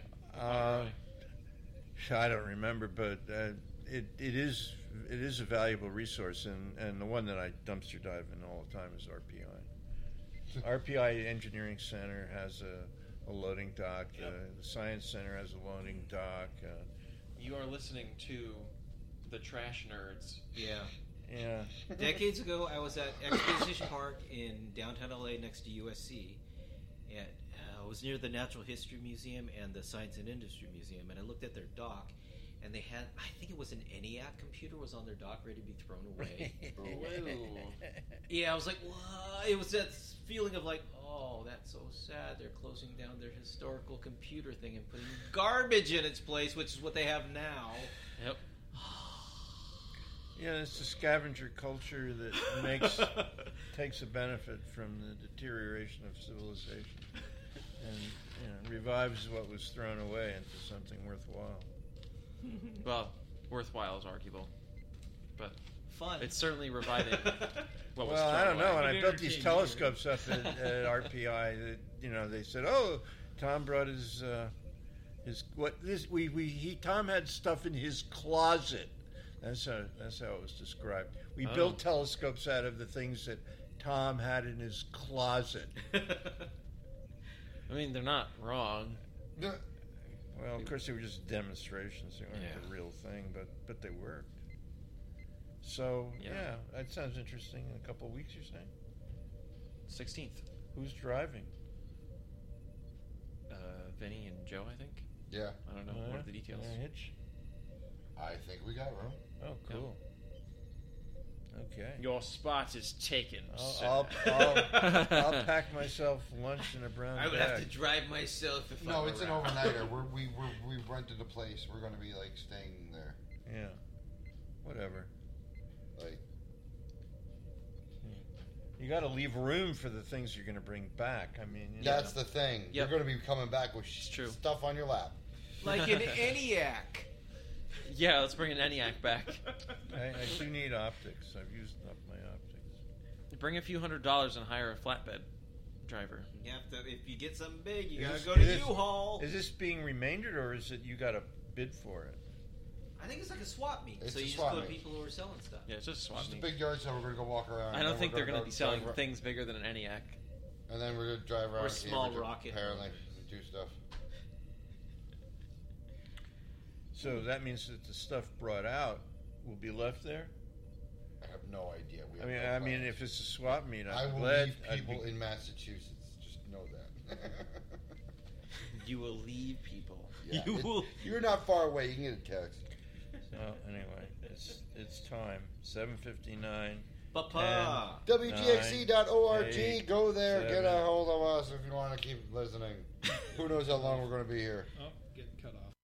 Speaker 5: I don't remember, but it is a valuable resource, and the one that I dumpster dive in all the time is RPI. RPI Engineering Center has a loading dock.
Speaker 8: Yep.
Speaker 5: The Science Center has a loading dock.
Speaker 8: You are listening to the Trash Nerds.
Speaker 9: Yeah.
Speaker 5: Yeah.
Speaker 9: Decades ago, I was at Exposition Park in downtown LA next to USC. And I was near the Natural History Museum and the Science and Industry Museum, and I looked at their dock, and they had, I think it was an ENIAC computer was on their dock ready to be thrown away. Yeah, I was like, what? It was that feeling of like, oh, that's so sad. They're closing down their historical computer thing and putting garbage in its place, which is what they have now.
Speaker 8: Yep.
Speaker 5: Yeah, it's a scavenger culture that takes a benefit from the deterioration of civilization and revives what was thrown away into something worthwhile.
Speaker 8: Well, worthwhile is arguable, but
Speaker 9: fun.
Speaker 8: It's certainly reviving what was
Speaker 5: Well,
Speaker 8: thrown
Speaker 5: I don't know.
Speaker 8: away.
Speaker 5: When I built these telescopes up at RPI, they said, "Oh, Tom brought his Tom had stuff in his closet." That's how it was described. We built telescopes out of the things that Tom had in his closet.
Speaker 8: I mean, they're not wrong.
Speaker 5: Well, of course, they were just demonstrations. They weren't the real thing, but they worked. So, yeah, that sounds interesting. In a couple of weeks, you're saying?
Speaker 8: 16th.
Speaker 5: Who's driving?
Speaker 8: Vinny and Joe, I think.
Speaker 7: Yeah.
Speaker 8: I don't know. What are the details?
Speaker 5: Hitch?
Speaker 7: I think we got room.
Speaker 5: Oh, cool. Okay.
Speaker 8: Your spot is taken.
Speaker 5: I'll pack myself lunch in a brown bag.
Speaker 9: I would have to drive myself if I were
Speaker 7: it's an
Speaker 9: around.
Speaker 7: overnighter. we rented a place. We're going to be like staying there.
Speaker 5: Yeah. Whatever.
Speaker 7: Like,
Speaker 5: you got to leave room for the things you're going to bring back. I mean,
Speaker 7: that's the thing.
Speaker 8: Yep.
Speaker 7: You're going to be coming back with stuff on your lap.
Speaker 9: Like an ENIAC.
Speaker 8: Yeah, let's bring an ENIAC back.
Speaker 5: I do need optics. I've used up my optics.
Speaker 8: Bring a few $100s and hire a flatbed driver.
Speaker 9: You have to, if you get something big, you gotta go to U-Haul.
Speaker 5: Is this being remaindered, or is it you got to bid for it?
Speaker 9: I think it's like a swap meet.
Speaker 7: It's
Speaker 9: so
Speaker 7: a
Speaker 9: you just
Speaker 7: swap
Speaker 9: go to
Speaker 7: meet.
Speaker 9: people who are selling stuff.
Speaker 8: Yeah, it's just a swap
Speaker 7: Just a
Speaker 8: meet.
Speaker 7: big yard sale. We're going to go walk around.
Speaker 8: I don't think they're going to be selling
Speaker 7: drive,
Speaker 8: things bigger than an ENIAC.
Speaker 7: And then we're going to drive around.
Speaker 9: Or small rocket.
Speaker 7: Apparently, and do stuff.
Speaker 5: So that means that the stuff brought out will be left there?
Speaker 7: I have no idea. We
Speaker 5: I
Speaker 7: have
Speaker 5: mean,
Speaker 7: no plans.
Speaker 5: if it's a swap meet,
Speaker 7: I
Speaker 5: I'm
Speaker 7: will
Speaker 5: glad.
Speaker 7: leave people in Massachusetts. Just know that.
Speaker 8: You will leave people.
Speaker 7: Yeah,
Speaker 8: You will.
Speaker 7: You're not far away. You can get a text.
Speaker 5: So anyway, it's time. 7:59.
Speaker 9: Papa.
Speaker 7: WGXC.org.
Speaker 5: 8,
Speaker 7: Go there.
Speaker 5: 7.
Speaker 7: Get a hold of us if you want to keep listening. Who knows how long we're going to be here.
Speaker 10: Oh, getting cut off.